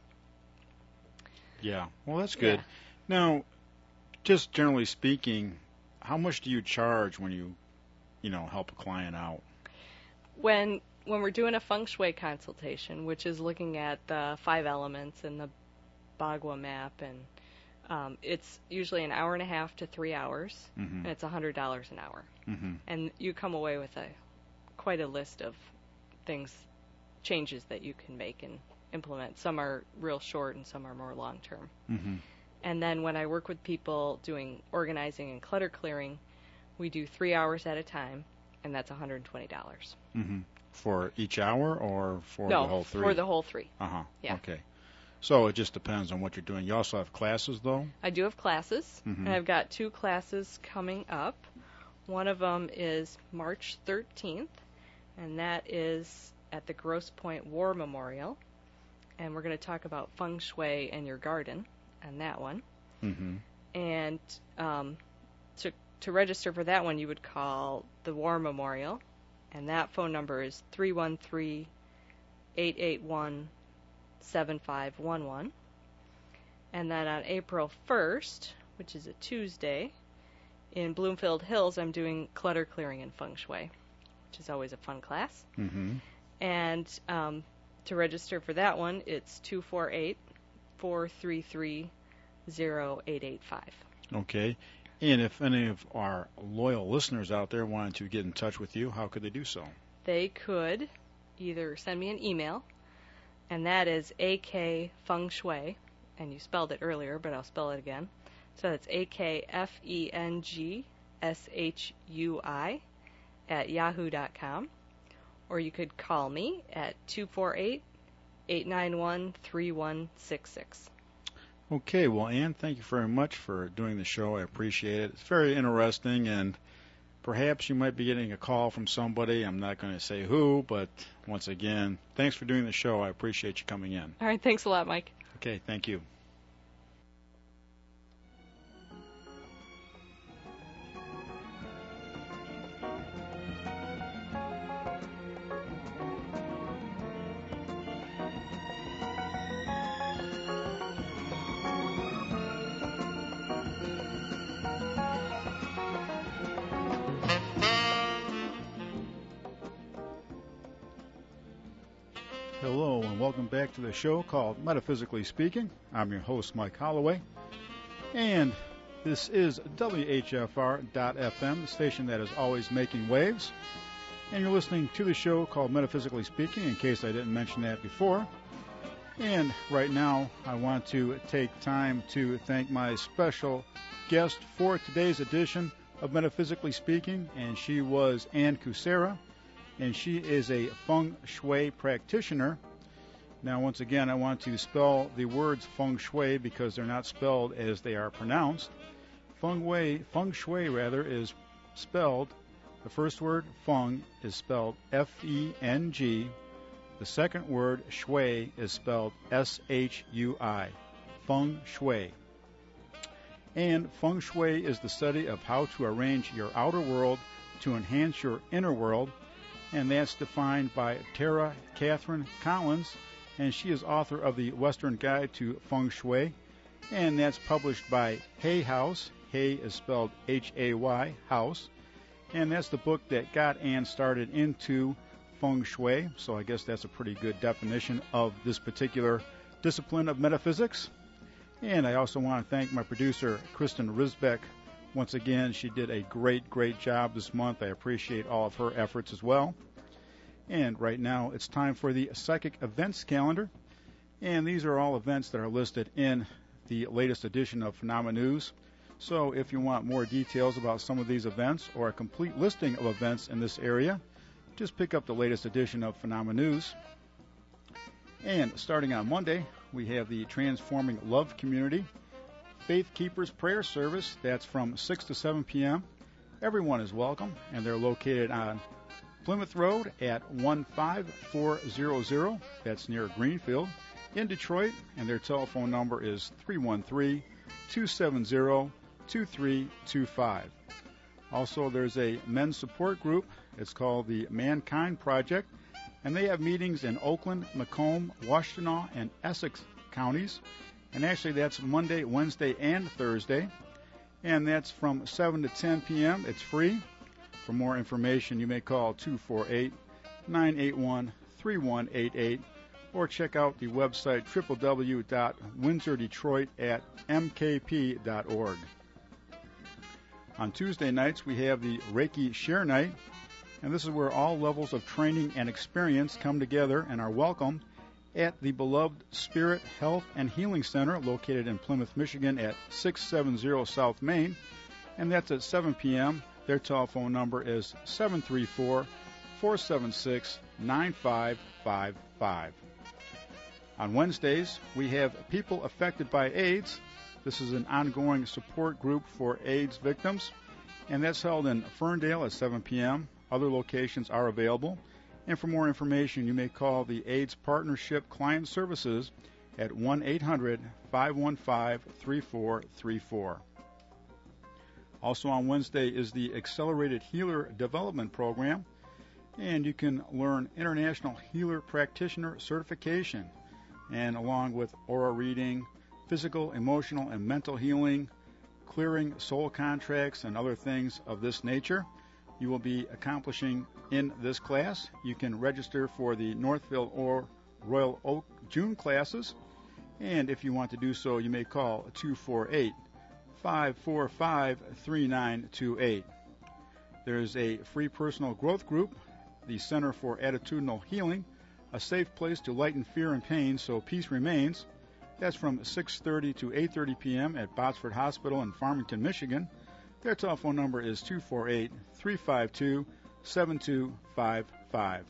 S2: Yeah. Well, that's good.
S3: Yeah.
S2: Now, just generally speaking, how much do you charge when you, you know, help a client out?
S3: when when we're doing a feng shui consultation, which is looking at the five elements and the Bagua map, and um, it's usually an hour and a half to three hours,
S2: Mm-hmm.
S3: and it's one hundred dollars an hour.
S2: Mm-hmm.
S3: And you come away with a quite a list of things, changes that you can make and implement. Some are real short and some are more long term.
S2: Mm-hmm.
S3: And then when I work with people doing organizing and clutter clearing, we do three hours at a time, and that's one hundred twenty dollars.
S2: Mm-hmm. For each hour or for
S3: no,
S2: the whole three?
S3: for the whole three.
S2: Uh-huh.
S3: Yeah.
S2: Okay. So it just depends on what you're doing. You also have classes, though?
S3: I do have classes,
S2: Mhm.
S3: and I've got two classes coming up. One of them is March thirteenth, and that is at the Grosse Pointe War Memorial. And we're going to talk about feng shui and your garden on that one.
S2: Mm-hmm.
S3: And um, to, to register for that one, you would call the War Memorial, and that phone number is three one three, eight eight one, seven five one one. And then on April first, which is a Tuesday, in Bloomfield Hills, I'm doing clutter clearing and feng shui, which is always a fun class.
S2: Mm-hmm.
S3: And um, to register for that one, it's two four eight, four three three, zero eight eight five.
S2: Okay. And if any of our loyal listeners out there wanted to get in touch with you, how could they do so?
S3: They could either send me an email, and that is A K Feng Shui, and you spelled it earlier, but I'll spell it again. So that's A K F E N G S H U I at yahoo dot com. Or you could call me at two four eight, eight nine one, three one six six.
S2: Okay, well, Ann, thank you very much for doing the show. I appreciate it. It's very interesting, and perhaps you might be getting a call from somebody. I'm not going to say who, but once again, thanks for doing the show. I appreciate you coming in.
S3: All right, thanks a lot, Mike.
S2: Okay, thank you. Hello, and welcome back to the show called Metaphysically Speaking. I'm your host, Mike Holloway, and this is W H F R dot F M, the station that is always making waves, and you're listening to the show called Metaphysically Speaking, in case I didn't mention that before. And right now, I want to take time to thank my special guest for today's edition of Metaphysically Speaking, and she was Ann Kucera, and she is a feng shui practitioner. Now, once again, I want to spell the words feng shui because they're not spelled as they are pronounced. Feng shui, feng shui rather, is spelled, the first word, feng, is spelled F E N G. The second word, shui, is spelled S H U I. Feng shui. And feng shui is the study of how to arrange your outer world to enhance your inner world, and that's defined by Tara Catherine Collins, and she is author of the Western Guide to Feng Shui, and that's published by Hay House. Hay is spelled H A Y, House, and that's the book that got Ann started into Feng Shui, so I guess that's a pretty good definition of this particular discipline of metaphysics. And I also want to thank my producer, Kristen Risbeck. Once again, she did a great, great job this month. I appreciate all of her efforts as well. And right now, it's time for the Psychic Events Calendar. And these are all events that are listed in the latest edition of Phenomena News. So if you want more details about some of these events or a complete listing of events in this area, just pick up the latest edition of Phenomena News. And starting on Monday, we have the Transforming Love Community Faith Keepers Prayer Service. That's from six to seven p.m. Everyone is welcome, and they're located on Plymouth Road at one five four zero zero. That's near Greenfield in Detroit, and their telephone number is three one three, two seven zero, two three two five. Also, there's a men's support group. It's called the Mankind Project, and they have meetings in Oakland, Macomb, Washtenaw, and Essex counties. And actually, that's Monday, Wednesday, and Thursday. And that's from seven to ten p.m. It's free. For more information, you may call two four eight, nine eight one, three one eight eight, or check out the website w w w dot windsor detroit at m k p dot org. On Tuesday nights, we have the Reiki Share Night, and this is where all levels of training and experience come together and are welcomed at the beloved Spirit Health and Healing Center located in Plymouth, Michigan at six seventy South Main, and that's at seven p.m. Their telephone number is seven three four, four seven six, nine five five five. On Wednesdays, we have People Affected by AIDS. This is an ongoing support group for AIDS victims, and that's held in Ferndale at seven p.m. Other locations are available. And for more information, you may call the AIDS Partnership Client Services at one eight hundred, five one five, three four three four. Also on Wednesday is the Accelerated Healer Development Program, and you can learn International Healer Practitioner Certification, and along with aura reading, physical, emotional, and mental healing, clearing soul contracts, and other things of this nature you will be accomplishing in this class. You can register for the Northville or Royal Oak June classes, and if you want to do so, you may call two four eight, five four five, three nine two eight. There is a free personal growth group, the Center for Attitudinal Healing, a safe place to lighten fear and pain so peace remains. That's from six thirty to eight thirty p.m. at Botsford Hospital in Farmington, Michigan. Their telephone number is two four eight, three five two, seven two five five.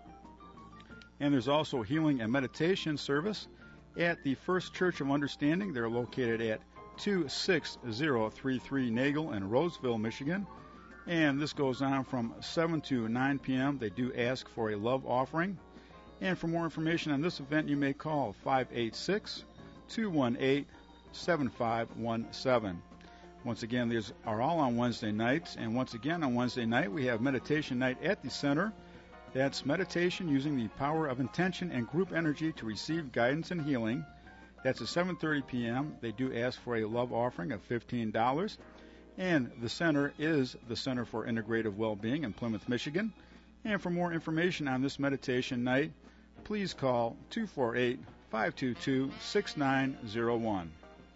S2: And there's also healing and meditation service at the First Church of Understanding. They're located at two six zero three three Nagel in Roseville, Michigan. And this goes on from seven to nine p.m. They do ask for a love offering. And for more information on this event, you may call five eight six, two one eight, seven five one seven. Once again, these are all on Wednesday nights. And once again, on Wednesday night, we have meditation night at the center. That's meditation using the power of intention and group energy to receive guidance and healing. That's at seven thirty p.m. They do ask for a love offering of fifteen dollars. And the center is the Center for Integrative Wellbeing in Plymouth, Michigan. And for more information on this meditation night, please call two four eight, five two two, six nine zero one.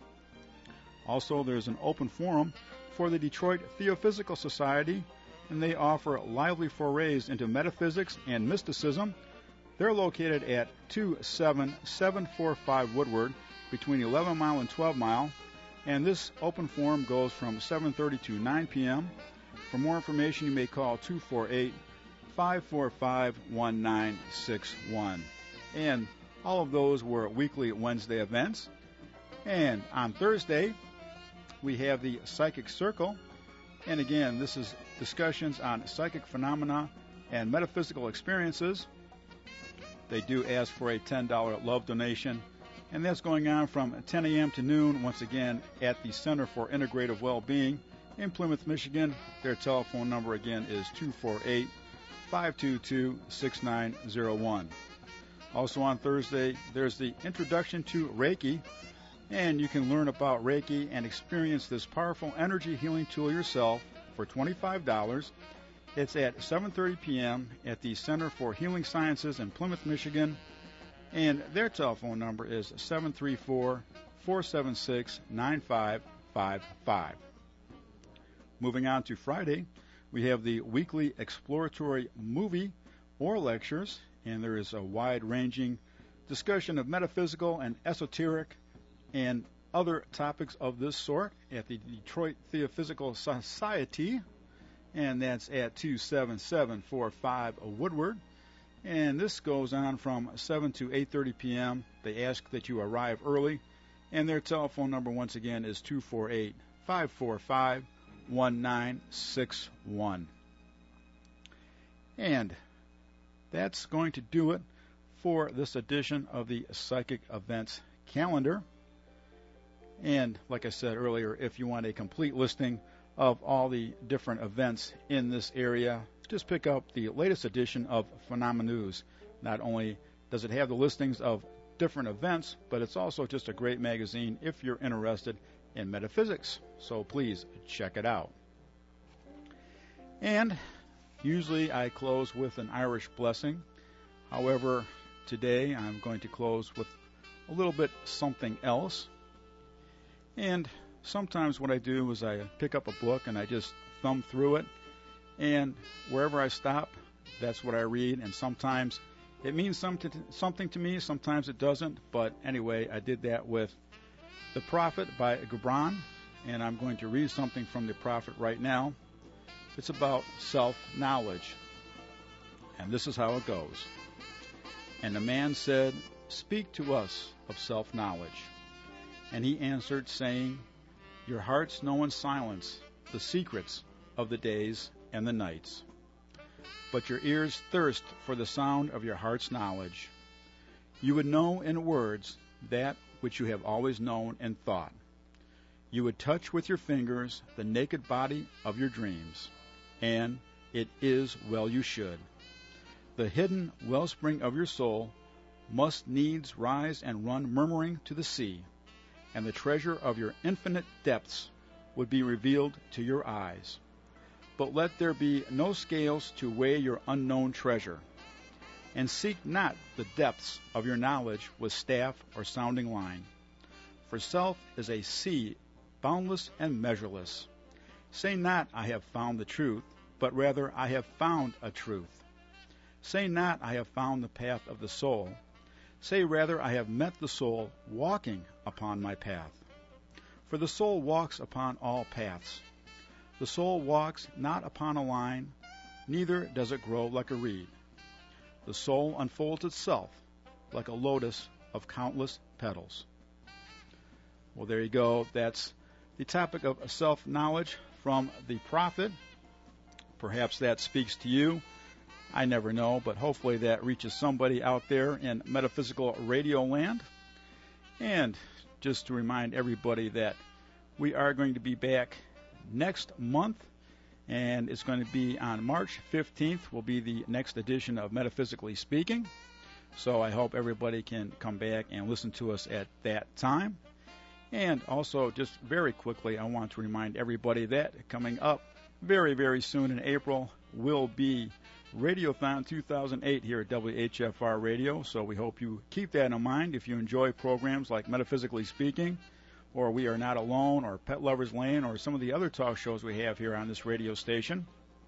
S2: Also, there's an open forum for the Detroit Theophysical Society, and they offer lively forays into metaphysics and mysticism. They're located at two seven seven four five Woodward between eleven mile and twelve mile, and this open forum goes from seven thirty to nine p.m. For more information, you may call two four eight, five four five, one nine six one. And all of those were weekly Wednesday events. And on Thursday, we have the Psychic Circle. And again, this is discussions on psychic phenomena and metaphysical experiences. They do ask for a ten dollars love donation. And that's going on from ten a.m. to noon, once again, at the Center for Integrative Wellbeing in Plymouth, Michigan. Their telephone number, again, is two four eight, five two two, six nine zero one. Also on Thursday, there's the Introduction to Reiki, and you can learn about Reiki and experience this powerful energy healing tool yourself for twenty-five dollars. It's at seven thirty p.m. at the Center for Healing Sciences in Plymouth, Michigan, and their telephone number is seven three four, four seven six, nine five five five. Moving on to Friday, we have the weekly exploratory movie or lectures, and there is a wide-ranging discussion of metaphysical and esoteric and other topics of this sort at the Detroit Theophysical Society, and that's at two seven seven four five Woodward. And this goes on from seven to eight thirty p.m. They ask that you arrive early, and their telephone number once again is two four eight, five four five, one nine six one. And that's going to do it for this edition of the Psychic Events Calendar. And like I said earlier, if you want a complete listing of all the different events in this area, just pick up the latest edition of Phenomena News. Not only does it have the listings of different events, but it's also just a great magazine if you're interested in metaphysics. So please check it out. And Usually I close with an Irish blessing. However, today I'm going to close with a little bit something else. And sometimes what I do is I pick up a book and I just thumb through it. And wherever I stop, that's what I read. And sometimes it means something something to me, sometimes it doesn't. But anyway, I did that with The Prophet by Gibran. And I'm going to read something from The Prophet right now. It's about self-knowledge. And this is how it goes. And the man said, "Speak to us of self-knowledge." And he answered, saying, "Your hearts know in silence the secrets of the days and the nights. But your ears thirst for the sound of your heart's knowledge. You would know in words that which you have always known in thought. You would touch with your fingers the naked body of your dreams. And it is well you should. The hidden wellspring of your soul must needs rise and run murmuring to the sea, and the treasure of your infinite depths would be revealed to your eyes. But let there be no scales to weigh your unknown treasure, and seek not the depths of your knowledge with staff or sounding line. For self is a sea, boundless and measureless. Say not, I have found the truth, but rather, I have found a truth. Say not, I have found the path of the soul. Say rather, I have met the soul walking upon my path. For the soul walks upon all paths. The soul walks not upon a line, neither does it grow like a reed. The soul unfolds itself like a lotus of countless petals. Well, there you go. That's the topic of self-knowledge from the Prophet. Perhaps that speaks to you. I never know, but hopefully that reaches somebody out there in metaphysical radio land. And just to remind everybody that we are going to be back next month, and it's going to be on March fifteenth will be the next edition of Metaphysically Speaking. So I hope everybody can come back and listen to us at that time. And also, just very quickly, I want to remind everybody that coming up very, very soon in April will be Radiothon two thousand eight here at W H F R Radio. So we hope you keep that in mind if you enjoy programs like Metaphysically Speaking, or We Are Not Alone, or Pet Lovers Lane, or some of the other talk shows we have here on this radio station.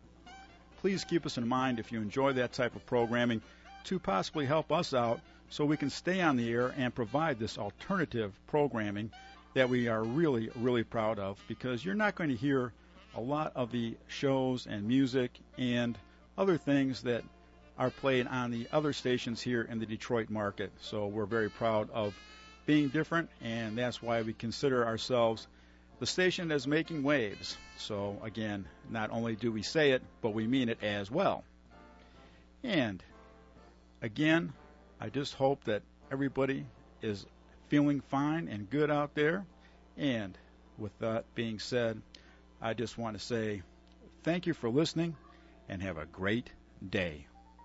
S2: Please keep us in mind if you enjoy that type of programming to possibly help us out so we can stay on the air and provide this alternative programming that we are really, really proud of, because you're not going to hear a lot of the shows and music and other things that are played on the other stations here in the Detroit market. So we're very proud of being different, and that's why we consider ourselves the station that's making waves. So again, not only do we say it, but we mean it as well. And again, I just hope that everybody is feeling fine and good out there. And with that being said, I just want to say thank you for listening and have a great day.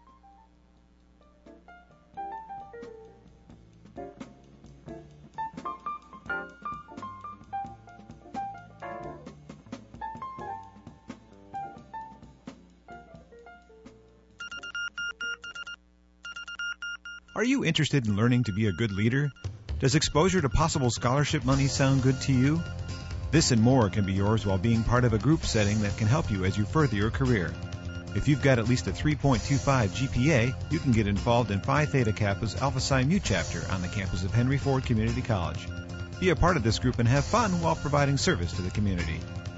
S4: Are you interested in learning to be a good leader? Does exposure to possible scholarship money sound good to you? This and more can be yours while being part of a group setting that can help you as you further your career. If you've got at least a three point two five G P A, you can get involved in Phi Theta Kappa's Alpha Psi Mu chapter on the campus of Henry Ford Community College. Be a part of this group and have fun while providing service to the community.